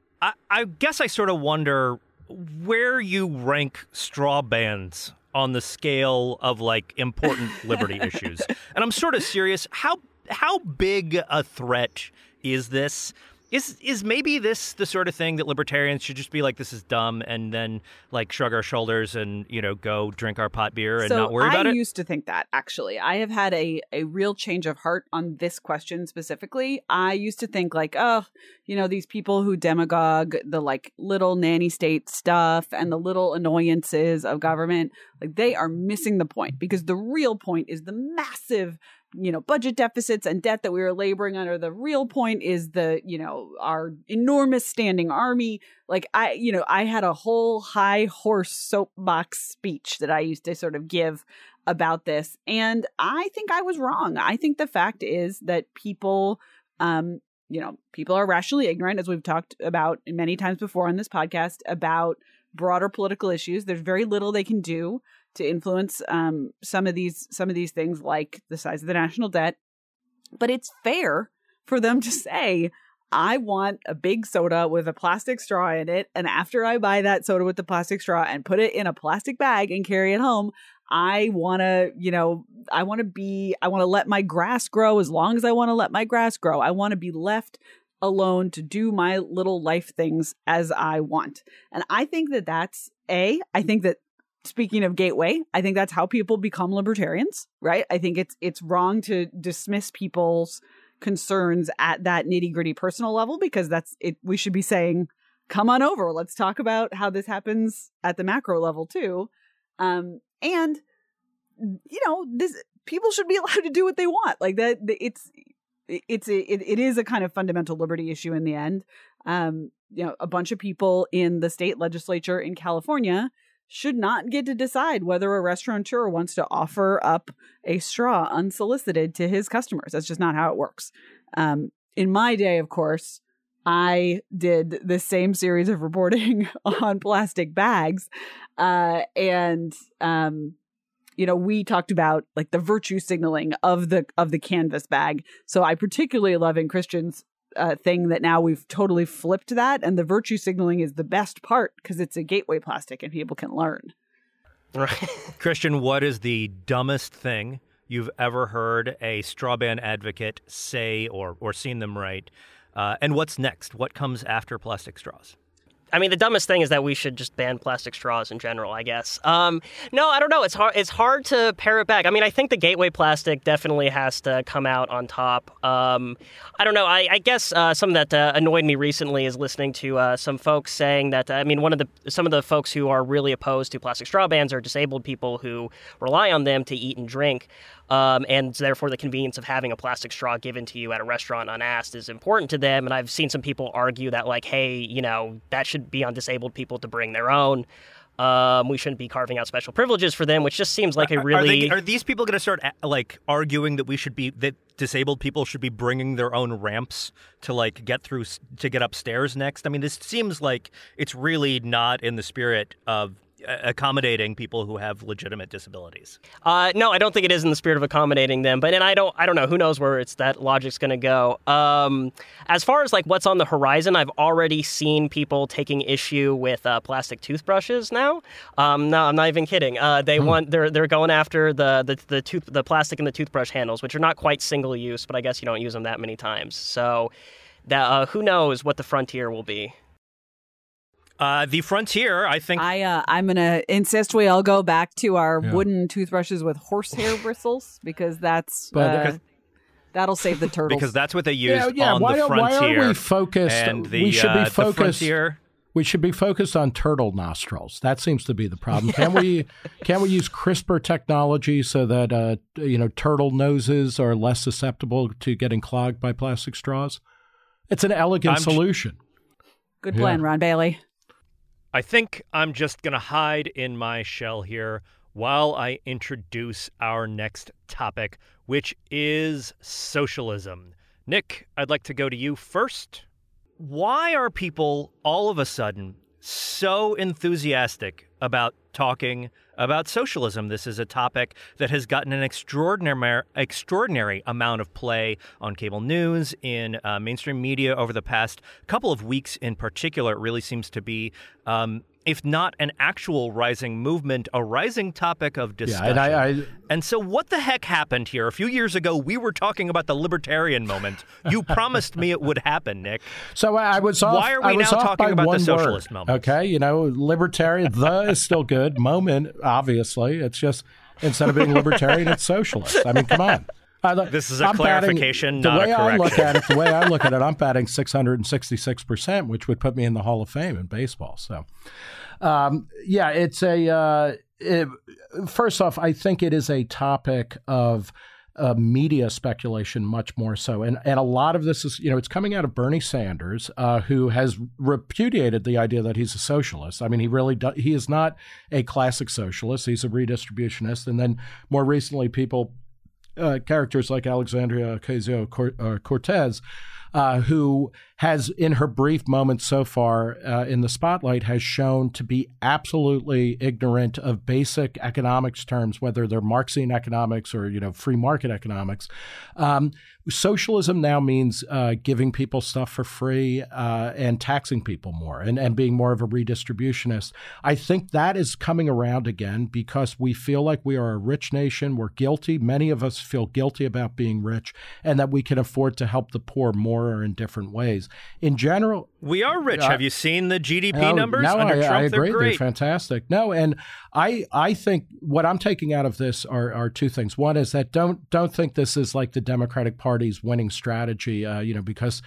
I guess I sort of wonder where you rank straw bans on the scale of, important liberty issues. And I'm sort of serious. How big a threat is this? Is maybe this the sort of thing that libertarians should just be like, this is dumb, and then shrug our shoulders and go drink our pot beer and not worry about it? I used to think that, actually. I have had a real change of heart on this question specifically. I used to think these people who demagogue the little nanny state stuff and the little annoyances of government, they are missing the point, because the real point is the massive budget deficits and debt that we were laboring under. The real point is our enormous standing army. I had a whole high horse soapbox speech that I used to sort of give about this. And I think I was wrong. I think the fact is that people are rationally ignorant, as we've talked about many times before on this podcast, about broader political issues. There's very little they can do to influence some of these things, like the size of the national debt. But it's fair for them to say, I want a big soda with a plastic straw in it, and after I buy that soda with the plastic straw and put it in a plastic bag and carry it home, I want to let my grass grow as long as I want to let my grass grow. I want to be left alone to do my little life things as I want. And I think I think that, speaking of gateway, I think that's how people become libertarians, right? I think it's wrong to dismiss people's concerns at that nitty-gritty personal level, because that's it. We should be saying, come on over. Let's talk about how this happens at the macro level too. This people should be allowed to do what they want. Like that, it is a kind of fundamental liberty issue in the end. A bunch of people in the state legislature in California should not get to decide whether a restaurateur wants to offer up a straw unsolicited to his customers. That's just not how it works. In my day, of course, I did the same series of reporting on plastic bags. We talked about the virtue signaling of the canvas bag. So I particularly love in Christian's thing that now we've totally flipped that, and the virtue signaling is the best part because it's a gateway plastic and people can learn. Right. Christian, what is the dumbest thing you've ever heard a straw ban advocate say or seen them write? And what's next? What comes after plastic straws? I mean, the dumbest thing is that we should just ban plastic straws in general, I guess. No, I don't know. It's hard to pare it back. I mean, I think the gateway plastic definitely has to come out on top. I don't know. I guess something that annoyed me recently is listening to some folks saying that, I mean, some of the folks who are really opposed to plastic straw bans are disabled people who rely on them to eat and drink. And therefore, the convenience of having a plastic straw given to you at a restaurant unasked is important to them. And I've seen some people argue that, like, hey, you know, that should be on disabled people to bring their own. We shouldn't be carving out special privileges for them, which just seems like a really... Are these people going to start, like, arguing that that disabled people should be bringing their own ramps to, like, get upstairs next? I mean, this seems like it's really not in the spirit of accommodating people who have legitimate disabilities. No, I don't think it is in the spirit of accommodating them. But I don't know. Who knows where that logic's going to go? As far as like what's on the horizon, I've already seen people taking issue with plastic toothbrushes now. No, I'm not even kidding. They're going after the plastic in the toothbrush handles, which are not quite single use, but I guess you don't use them that many times. So that who knows what the frontier will be. The frontier, I think. I'm going to insist we all go back to our wooden toothbrushes with horsehair bristles because that'll save the turtles. Because that's what they used on the frontier. Why are we focused? And we should be focused. The frontier. We should be focused on turtle nostrils. That seems to be the problem. Can we use CRISPR technology so that turtle noses are less susceptible to getting clogged by plastic straws? It's an elegant solution. Good plan, Ron Bailey. I think I'm just going to hide in my shell here while I introduce our next topic, which is socialism. Nick, I'd like to go to you first. Why are people all of a sudden so enthusiastic about talking about socialism? This is a topic that has gotten an extraordinary amount of play on cable news, in mainstream media over the past couple of weeks in particular. It really seems to be, if not an actual rising movement, a rising topic of discussion. And so what the heck happened here? A few years ago, we were talking about the libertarian moment. You promised me it would happen, Nick. So I was off. Why are we now talking about the socialist moment? Okay, libertarian, the is still good. Moment, obviously. It's just, instead of being libertarian, it's socialist. I mean, come on. This is a clarification, not a correction. The way I look at it, I'm batting 666%, which would put me in the Hall of Fame in baseball. So, it's first off, I think it is a topic of media speculation much more so. And a lot of this is, it's coming out of Bernie Sanders, who has repudiated the idea that he's a socialist. I mean, he is not a classic socialist. He's a redistributionist. And then more recently, characters like Alexandria Ocasio-Cortez, who has, in her brief moments so far in the spotlight, has shown to be absolutely ignorant of basic economics terms, whether they're Marxian economics or, free market economics. Socialism now means giving people stuff for free and taxing people more and being more of a redistributionist. I think that is coming around again because we feel like we are a rich nation. We're guilty. Many of us feel guilty about being rich and that we can afford to help the poor more or in different ways. In general, we are rich. Have you seen the GDP numbers under Trump? I agree. They're great. They're fantastic. No, and I think what I'm taking out of this are two things. One is that don't think this is like the Democratic Party's winning strategy, because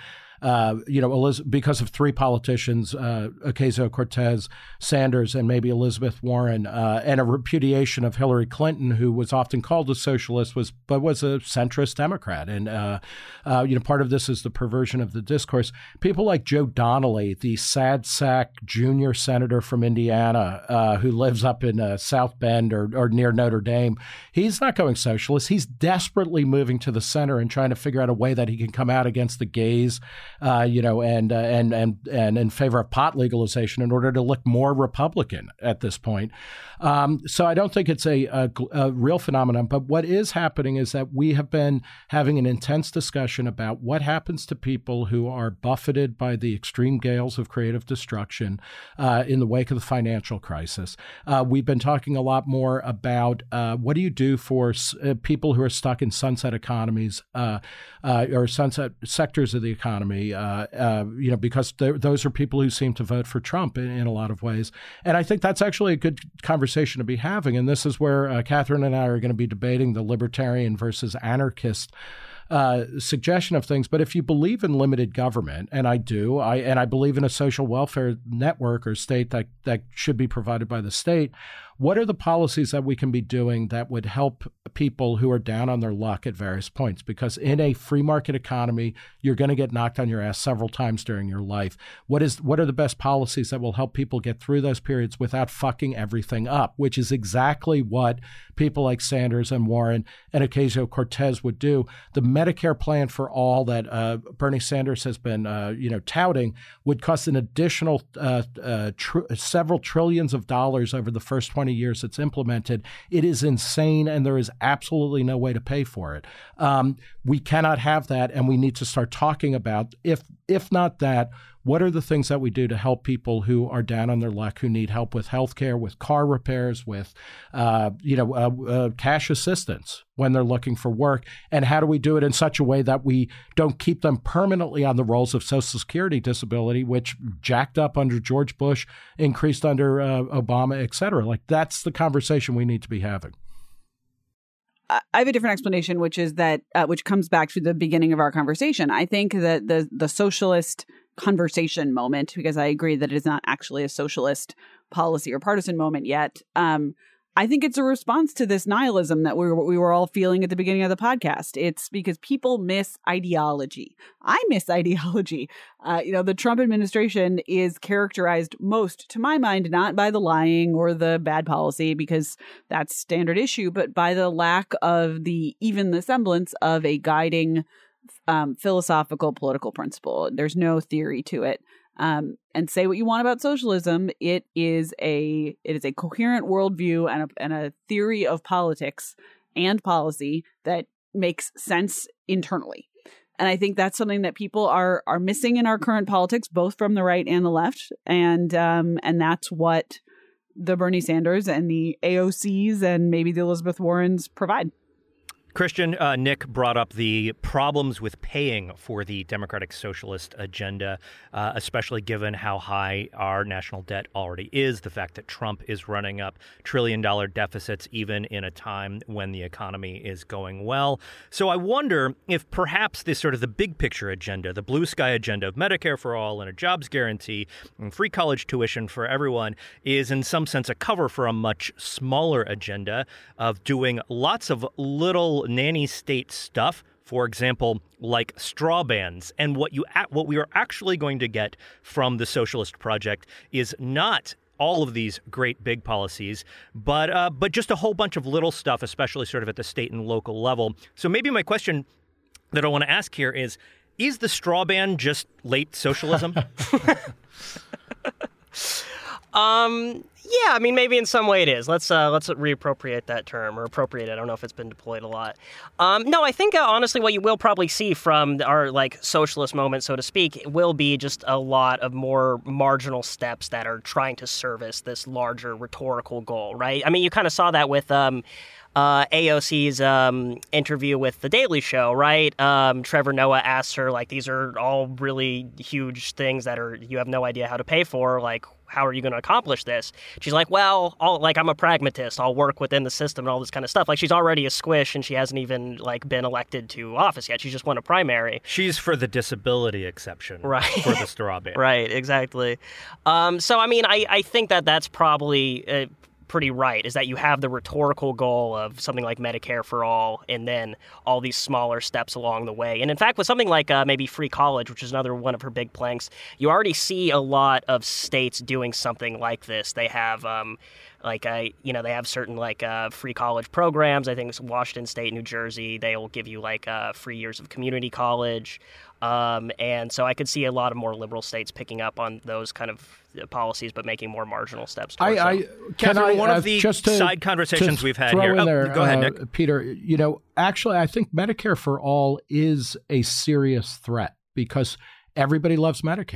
because of three politicians, Ocasio-Cortez, Sanders, and maybe Elizabeth Warren, and a repudiation of Hillary Clinton, who was often called a socialist, but was a centrist Democrat. And, part of this is the perversion of the discourse. People like Joe Donnelly, the sad sack junior senator from Indiana, who lives up in South Bend or near Notre Dame, he's not going socialist. He's desperately moving to the center and trying to figure out a way that he can come out against the gays, and in favor of pot legalization in order to look more Republican at this point. So I don't think it's a real phenomenon. But what is happening is that we have been having an intense discussion about what happens to people who are buffeted by the extreme gales of creative destruction in the wake of the financial crisis. We've been talking a lot more about what do you do for people who are stuck in sunset economies or sunset sectors of the economy. economy, because those are people who seem to vote for Trump in a lot of ways. And I think that's actually a good conversation to be having. And this is where Catherine and I are going to be debating the libertarian versus anarchist suggestion of things. But if you believe in limited government, and I do, I believe in a social welfare network or state that should be provided by the state, what are the policies that we can be doing that would help people who are down on their luck at various points? Because in a free market economy, you're going to get knocked on your ass several times during your life. What are the best policies that will help people get through those periods without fucking everything up, which is exactly what people like Sanders and Warren and Ocasio-Cortez would do. The Medicare plan for all that Bernie Sanders has been touting would cost an additional several trillions of dollars over the first 20 years it's implemented. It is insane, and there is absolutely no way to pay for it. We cannot have that, and we need to start talking about, if not that, what are the things that we do to help people who are down on their luck, who need help with health care, with car repairs, with cash assistance when they're looking for work? And how do we do it in such a way that we don't keep them permanently on the rolls of Social Security disability, which jacked up under George Bush, increased under Obama, et cetera? Like, that's the conversation we need to be having. I have a different explanation, which is that which comes back to the beginning of our conversation. I think that the socialist conversation moment, because I agree that it is not actually a socialist policy or partisan moment yet. I think it's a response to this nihilism that we were all feeling at the beginning of the podcast. It's because people miss ideology. I miss ideology. The Trump administration is characterized most, to my mind, not by the lying or the bad policy, because that's standard issue, but by the lack of even the semblance of a guiding philosophical political principle. There's no theory to it. And say what you want about socialism, it is a coherent worldview and a theory of politics and policy that makes sense internally. And I think that's something that people are missing in our current politics, both from the right and the left. And that's what the Bernie Sanders and the AOCs and maybe the Elizabeth Warrens provide. Christian, Nick brought up the problems with paying for the Democratic Socialist agenda, especially given how high our national debt already is, the fact that Trump is running up trillion-dollar deficits even in a time when the economy is going well. So I wonder if perhaps this sort of the big picture agenda, the blue sky agenda of Medicare for all and a jobs guarantee and free college tuition for everyone is in some sense a cover for a much smaller agenda of doing lots of little nanny state stuff, for example, like straw bans. And what we are actually going to get from the Socialist Project is not all of these great big policies, but just a whole bunch of little stuff, especially sort of at the state and local level. So maybe my question that I want to ask here is the straw ban just late socialism? Yeah, I mean, maybe in some way it is. Let's reappropriate that term, or appropriate it. I don't know if it's been deployed a lot. No, I think honestly what you will probably see from our socialist moment, so to speak, will be just a lot of more marginal steps that are trying to service this larger rhetorical goal, right? I mean, you kind of saw that with AOC's interview with The Daily Show, right? Trevor Noah asked her, these are all really huge things that you have no idea how to pay for, how are you going to accomplish this? She's like, well, I'm a pragmatist. I'll work within the system and all this kind of stuff. She's already a squish, and she hasn't even been elected to office yet. She just won a primary. She's for the disability exception, right? For the straw ban, right? Exactly. So I mean, I think that's probably pretty right, is that you have the rhetorical goal of something like Medicare for all, and then all these smaller steps along the way. And in fact, with something like maybe free college, which is another one of her big planks, you already see a lot of states doing something like this. They have they have certain free college programs. I think it's Washington State, New Jersey. They will give you free years of community college. And so I could see a lot of more liberal states picking up on those kind of policies, but making more marginal steps. Catherine, one of the side conversations we've had here. Go ahead, Nick. Peter, actually, I think Medicare for all is a serious threat because everybody loves Medicare.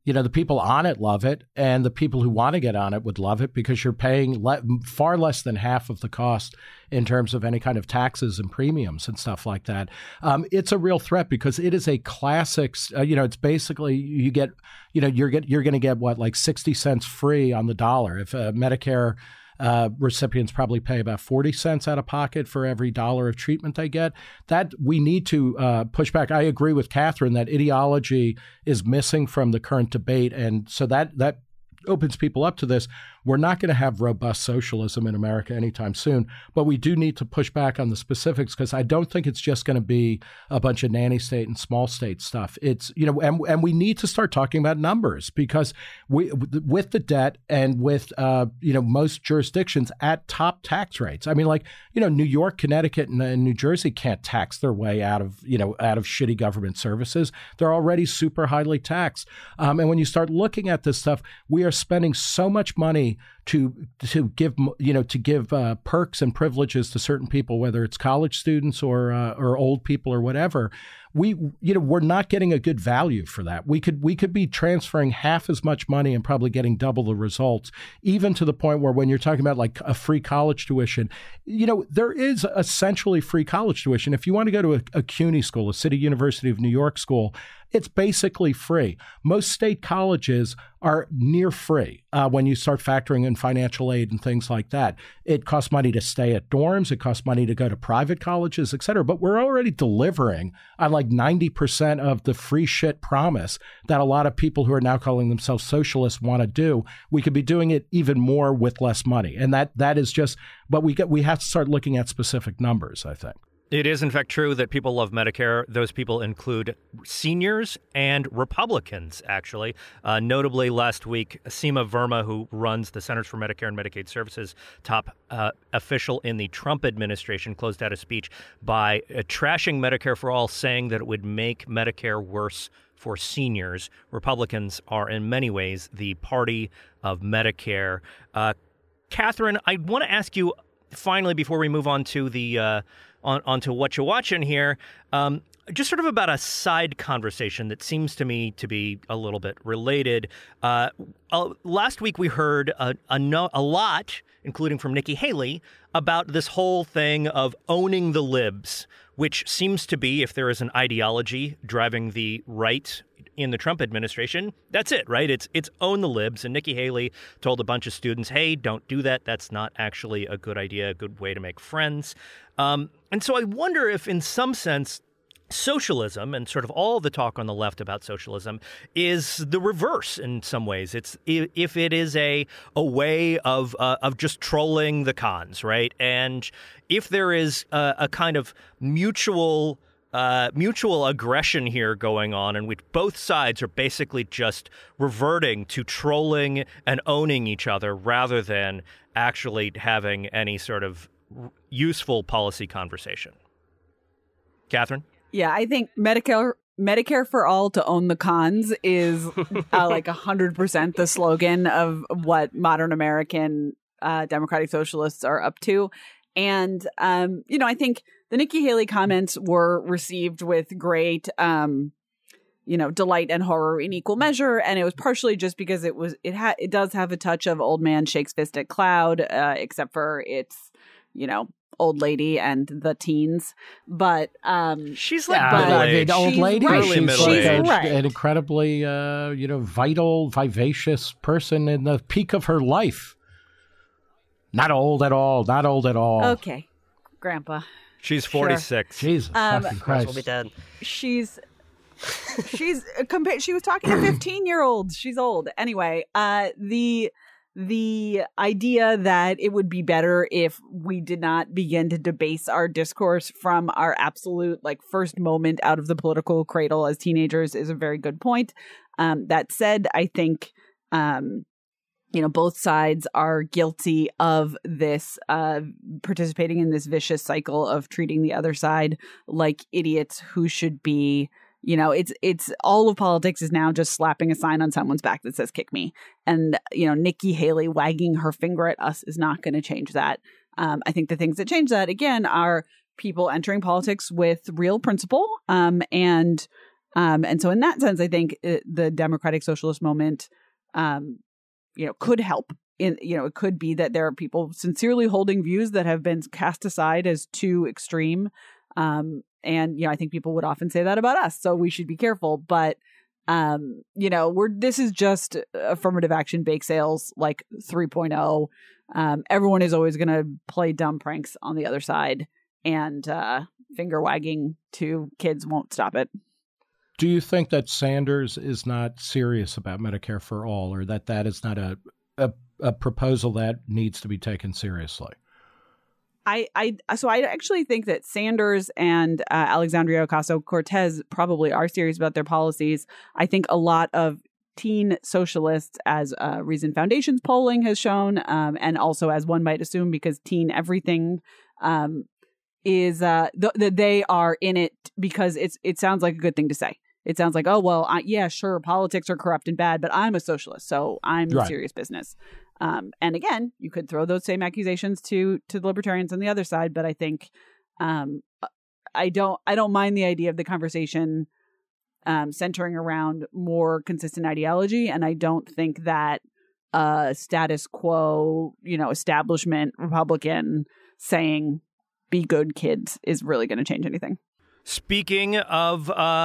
the people on it love it, and the people who want to get on it would love it because you're paying far less than half of the cost in terms of any kind of taxes and premiums and stuff like that. It's a real threat because it is a classic. It's basically you're going to get what, like 60 cents free on the dollar if Medicare. Recipients probably pay about 40 cents out of pocket for every dollar of treatment they get. That we need to push back. I agree with Catherine that ideology is missing from the current debate. And so that opens people up to this. We're not going to have robust socialism in America anytime soon, but we do need to push back on the specifics because I don't think it's just going to be a bunch of nanny state and small state stuff. It's, and we need to start talking about numbers because with the debt and with, most jurisdictions at top tax rates. I mean, New York, Connecticut, and New Jersey can't tax their way out of shitty government services. They're already super highly taxed. And when you start looking at this stuff, we are spending so much money to give perks and privileges to certain people, whether it's college students or old people or whatever. We're not getting a good value for that. We could be transferring half as much money and probably getting double the results, even to the point where when you're talking about like a free college tuition, there is essentially free college tuition. If you want to go to a CUNY school, a City University of New York school, it's basically free. Most state colleges are near free when you start factoring in financial aid and things like that. It costs money to stay at dorms. It costs money to go to private colleges, et cetera. But we're already delivering on like 90% of the free shit promise that a lot of people who are now calling themselves socialists want to do. We could be doing it even more with less money. And that is just, but we have to start looking at specific numbers, I think. It is, in fact, true that people love Medicare. Those people include seniors and Republicans, actually. Notably, last week, Seema Verma, who runs the Centers for Medicare and Medicaid Services, top official in the Trump administration, closed out a speech by trashing Medicare for All, saying that it would make Medicare worse for seniors. Republicans are, in many ways, the party of Medicare. Catherine, I want to ask you, finally, before we move on to the onto what you're watching here, just sort of about a side conversation that seems to me to be a little bit related. Last week we heard a lot, including from Nikki Haley, about this whole thing of owning the libs, which seems to be, if there is an ideology driving the right in the Trump administration, that's it, right? It's own the libs. And Nikki Haley told a bunch of students, hey, don't do that. That's not actually a good idea, a good way to make friends. And so I wonder if, in some sense, socialism and sort of all the talk on the left about socialism is the reverse in some ways. It's if it is a way of just trolling the cons, right? And if there is a kind of mutual aggression here going on, in which both sides are basically just reverting to trolling and owning each other rather than actually having any sort of useful policy conversation. Catherine? Yeah, I think Medicare for all to own the cons is like 100% the slogan of what modern American democratic socialists are up to. And, I think the Nikki Haley comments were received with great, delight and horror in equal measure. And it was partially just because it does have a touch of old man shakes fist at cloud, except for it's, old lady and the teens. But she's like old lady. Right. She's right. an incredibly, vital, vivacious person in the peak of her life. Not old at all. Not old at all. Okay, Grandpa. She's 46. Sure. Jesus fucking Christ. We'll be dead. She was talking to 15-year-olds. She's old. Anyway, the idea that it would be better if we did not begin to debase our discourse from our absolute first moment out of the political cradle as teenagers is a very good point. That said, I think both sides are guilty of this, participating in this vicious cycle of treating the other side like idiots who should be, it's all of politics is now just slapping a sign on someone's back that says, kick me. And, Nikki Haley wagging her finger at us is not going to change that. I think the things that change that, again, are people entering politics with real principle, and And so in that sense, I think the democratic socialist moment, could help. It could be that there are people sincerely holding views that have been cast aside as too extreme. And I think people would often say that about us. So we should be careful. But, this is just affirmative action bake sales like 3.0. Everyone is always going to play dumb pranks on the other side, and finger wagging to kids won't stop it. Do you think that Sanders is not serious about Medicare for all, or that is not a proposal that needs to be taken seriously? I actually think that Sanders and Alexandria Ocasio-Cortez probably are serious about their policies. I think a lot of teen socialists, as Reason Foundation's polling has shown, and also as one might assume because teen everything is that they are in it because it sounds like a good thing to say. It sounds like, oh, well, yeah, sure, politics are corrupt and bad, but I'm a socialist, so I'm right. Serious business. And again, you could throw those same accusations to the libertarians on the other side, but I think I don't mind the idea of the conversation centering around more consistent ideology, and I don't think that status quo, establishment Republican saying "be good, kids" is really going to change anything. Speaking of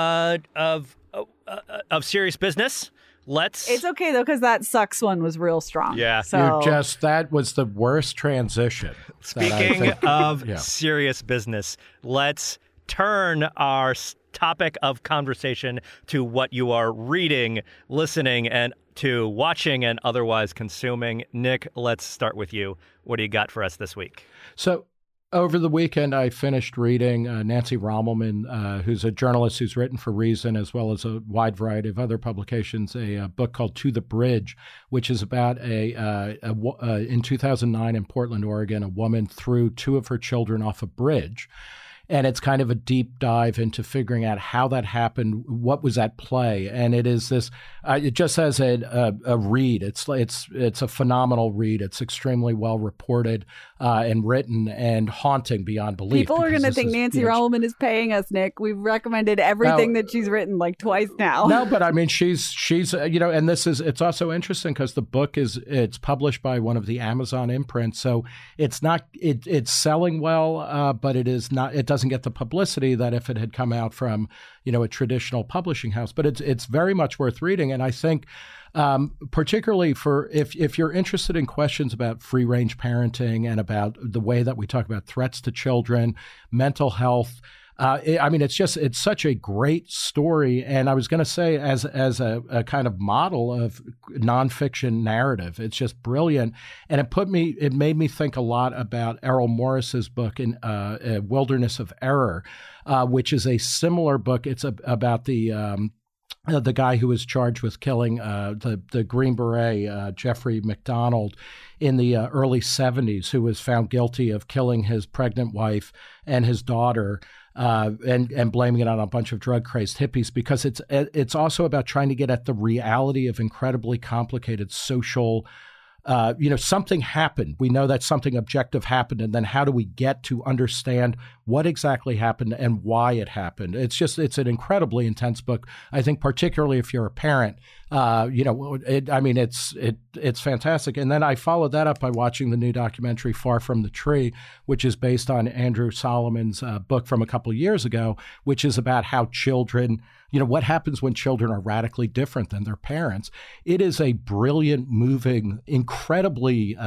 serious business, It's okay though, because that sucks one was real strong. Yeah, so that was the worst transition. Speaking of serious business, let's turn our topic of conversation to what you are reading, listening, and to watching and otherwise consuming. Nick, let's start with you. What do you got for us this week? So, over the weekend, I finished reading Nancy Rommelmann, who's a journalist who's written for Reason as well as a wide variety of other publications, a book called To the Bridge, which is about in 2009 in Portland, Oregon, a woman threw two of her children off a bridge. And it's kind of a deep dive into figuring out how that happened, what was at play, and it is this. It just as a read. It's a phenomenal read. It's extremely well reported and written and haunting beyond belief. People are going to think Nancy Rommelmann is paying us, Nick. We've recommended everything that she's written like twice now. No, but I mean she's and it's also interesting because the book it's published by one of the Amazon imprints, so it's selling well, but it is not. It doesn't get the publicity that if it had come out from a traditional publishing house, but it's very much worth reading. And I think particularly for if you're interested in questions about free range parenting and about the way that we talk about threats to children, mental health. It's such a great story. And I was going to say as a kind of model of nonfiction narrative, it's just brilliant. And it made me think a lot about Errol Morris's book in Wilderness of Error, which is a similar book. It's about the guy who was charged with killing the Green Beret, Jeffrey McDonald, in the early 70s, who was found guilty of killing his pregnant wife and his daughter, and blaming it on a bunch of drug-crazed hippies, because it's also about trying to get at the reality of incredibly complicated social. Something happened. We know that something objective happened, and then how do we get to understand what exactly happened and why it happened? It's an incredibly intense book. I think particularly if you're a parent, it's fantastic. And then I followed that up by watching the new documentary Far From the Tree, which is based on Andrew Solomon's book from a couple of years ago, which is about how children, what happens when children are radically different than their parents. It is a brilliant, moving, incredibly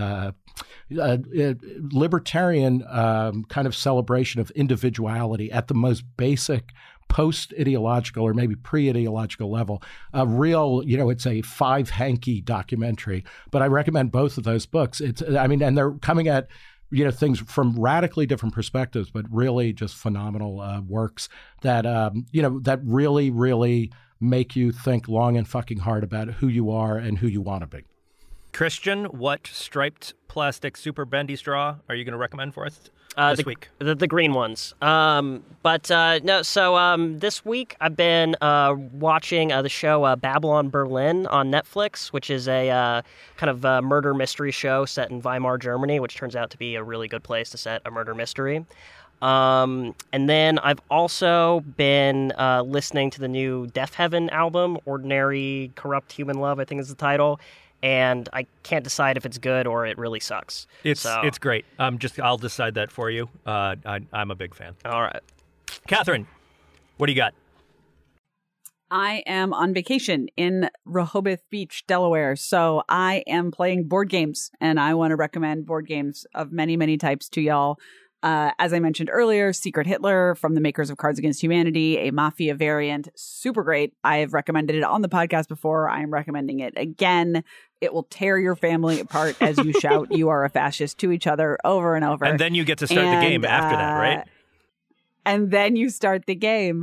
libertarian kind of celebration of individuality at the most basic post-ideological or maybe pre-ideological level. A real, it's a 5-hanky documentary, but I recommend both of those books. And they're coming at things from radically different perspectives, but really just phenomenal works that, that really, really make you think long and fucking hard about who you are and who you want to be. Christian, what striped plastic super bendy straw are you going to recommend for us this week? The green ones. This week I've been watching the show Babylon Berlin on Netflix, which is a kind of murder mystery show set in Weimar, Germany, which turns out to be a really good place to set a murder mystery. And then I've also been listening to the new Deafheaven album, Ordinary Corrupt Human Love, I think is the title. And I can't decide if it's good or it really sucks. It's great. I'll decide that for you. I'm a big fan. All right. Catherine, what do you got? I am on vacation in Rehoboth Beach, Delaware. So I am playing board games, and I want to recommend board games of many, many types to y'all. As I mentioned earlier, Secret Hitler from the makers of Cards Against Humanity, a Mafia variant. Super great. I have recommended it on the podcast before. I am recommending it again. It will tear your family apart as you shout, "You are a fascist" to each other over and over. And then you get to start the game after that, right? And then you start the game.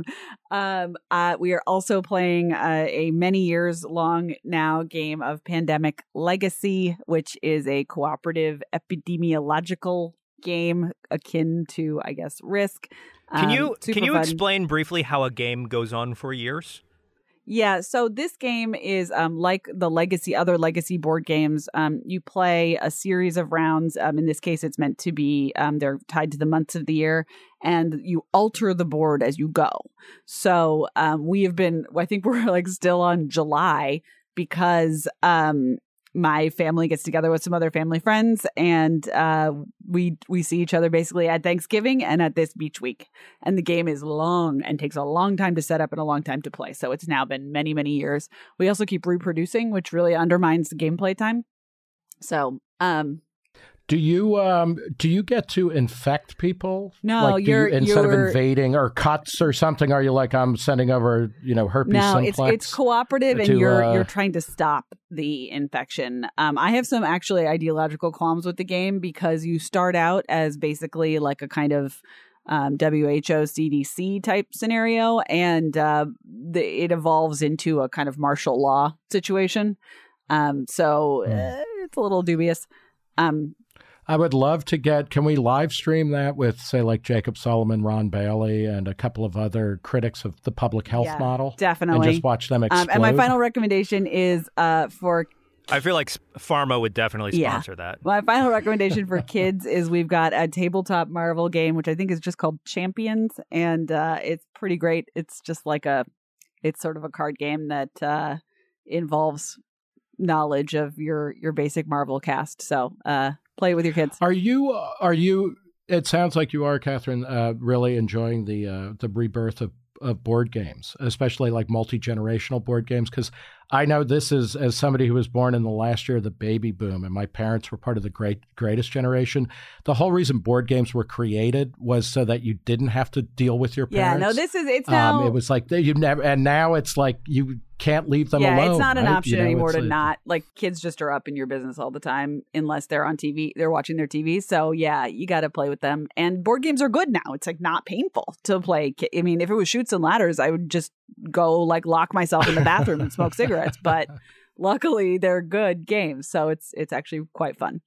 We are also playing a many years long now game of Pandemic Legacy, which is a cooperative epidemiological game akin to, I guess, Risk. Can you explain briefly how a game goes on for years? Yeah, so this game is like the other legacy board games. You play a series of rounds. In this case, it's meant to be, they're tied to the months of the year, and you alter the board as you go. So we have been, I think we're like still on July because my family gets together with some other family friends, and we see each other basically at Thanksgiving and at this beach week. And the game is long and takes a long time to set up and a long time to play. So it's now been many, many years. We also keep reproducing, which really undermines the gameplay time. So, do you get to infect people? No, like, instead of invading or cuts or something, are you like, I'm sending over, herpes simplex? No, it's cooperative, and you're trying to stop the infection. I have some actually ideological qualms with the game because you start out as basically like a kind of WHO CDC type scenario, and it evolves into a kind of martial law situation. So it's a little dubious. I would love to can we live stream that with, say, like Jacob Solomon, Ron Bailey, and a couple of other critics of the public health model? Definitely. And just watch them explode. And my final recommendation is for... I feel like Pharma would definitely sponsor that. My final recommendation for kids is we've got a tabletop Marvel game, which I think is just called Champions, and it's pretty great. It's just like it's sort of a card game that involves knowledge of your basic Marvel cast. So play it with your kids. Are you? It sounds like you are, Catherine, really enjoying the rebirth of board games, especially like multi-generational board games, because I know this is, as somebody who was born in the last year of the baby boom, and my parents were part of the greatest generation. The whole reason board games were created was so that you didn't have to deal with your parents. Yeah, no, it's now. It was like you never, and now it's like you can't leave them alone. Yeah, it's not an option anymore to not. Not like kids just are up in your business all the time unless they're on TV. They're watching their TV. So yeah, you got to play with them. And board games are good now. It's like not painful to play. I mean, if it was Chutes and Ladders, I would just go like lock myself in the bathroom and smoke cigarettes. But luckily, they're good games, so it's actually quite fun.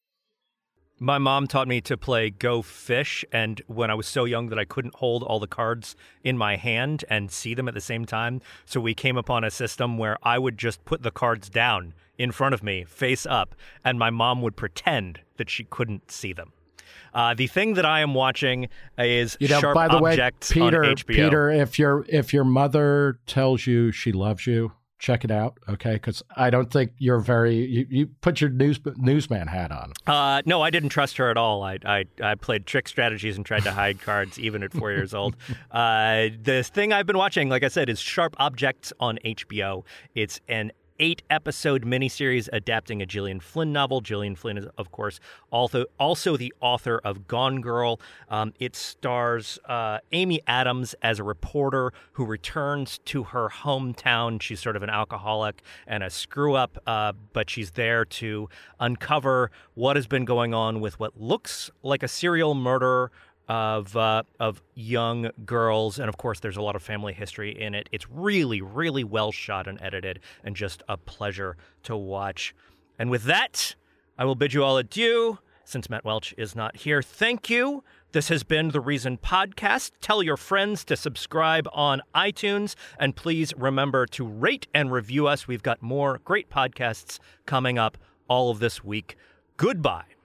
My mom taught me to play Go Fish, and when I was so young that I couldn't hold all the cards in my hand and see them at the same time, so we came upon a system where I would just put the cards down in front of me, face up, and my mom would pretend that she couldn't see them. The thing that I am watching is Sharp by the Objects way, Peter, on HBO. Peter, if your mother tells you she loves you, check it out, okay? Because I don't think you're you put your newsman hat on. No, I didn't trust her at all. I played trick strategies and tried to hide cards even at 4 years old. The thing I've been watching, like I said, is Sharp Objects on HBO. It's an 8-episode miniseries adapting a Gillian Flynn novel. Gillian Flynn is, of course, also the author of Gone Girl. It stars Amy Adams as a reporter who returns to her hometown. She's sort of an alcoholic and a screw-up, but she's there to uncover what has been going on with what looks like a serial murderer of young girls, and of course there's a lot of family history in it. It's really, really well shot and edited, and just a pleasure to watch. And with that, I will bid you all adieu, since Matt Welch is not here. Thank you. This has been The Reason Podcast. Tell your friends to subscribe on iTunes, and please remember to rate and review us. We've got more great podcasts coming up all of this week. Goodbye.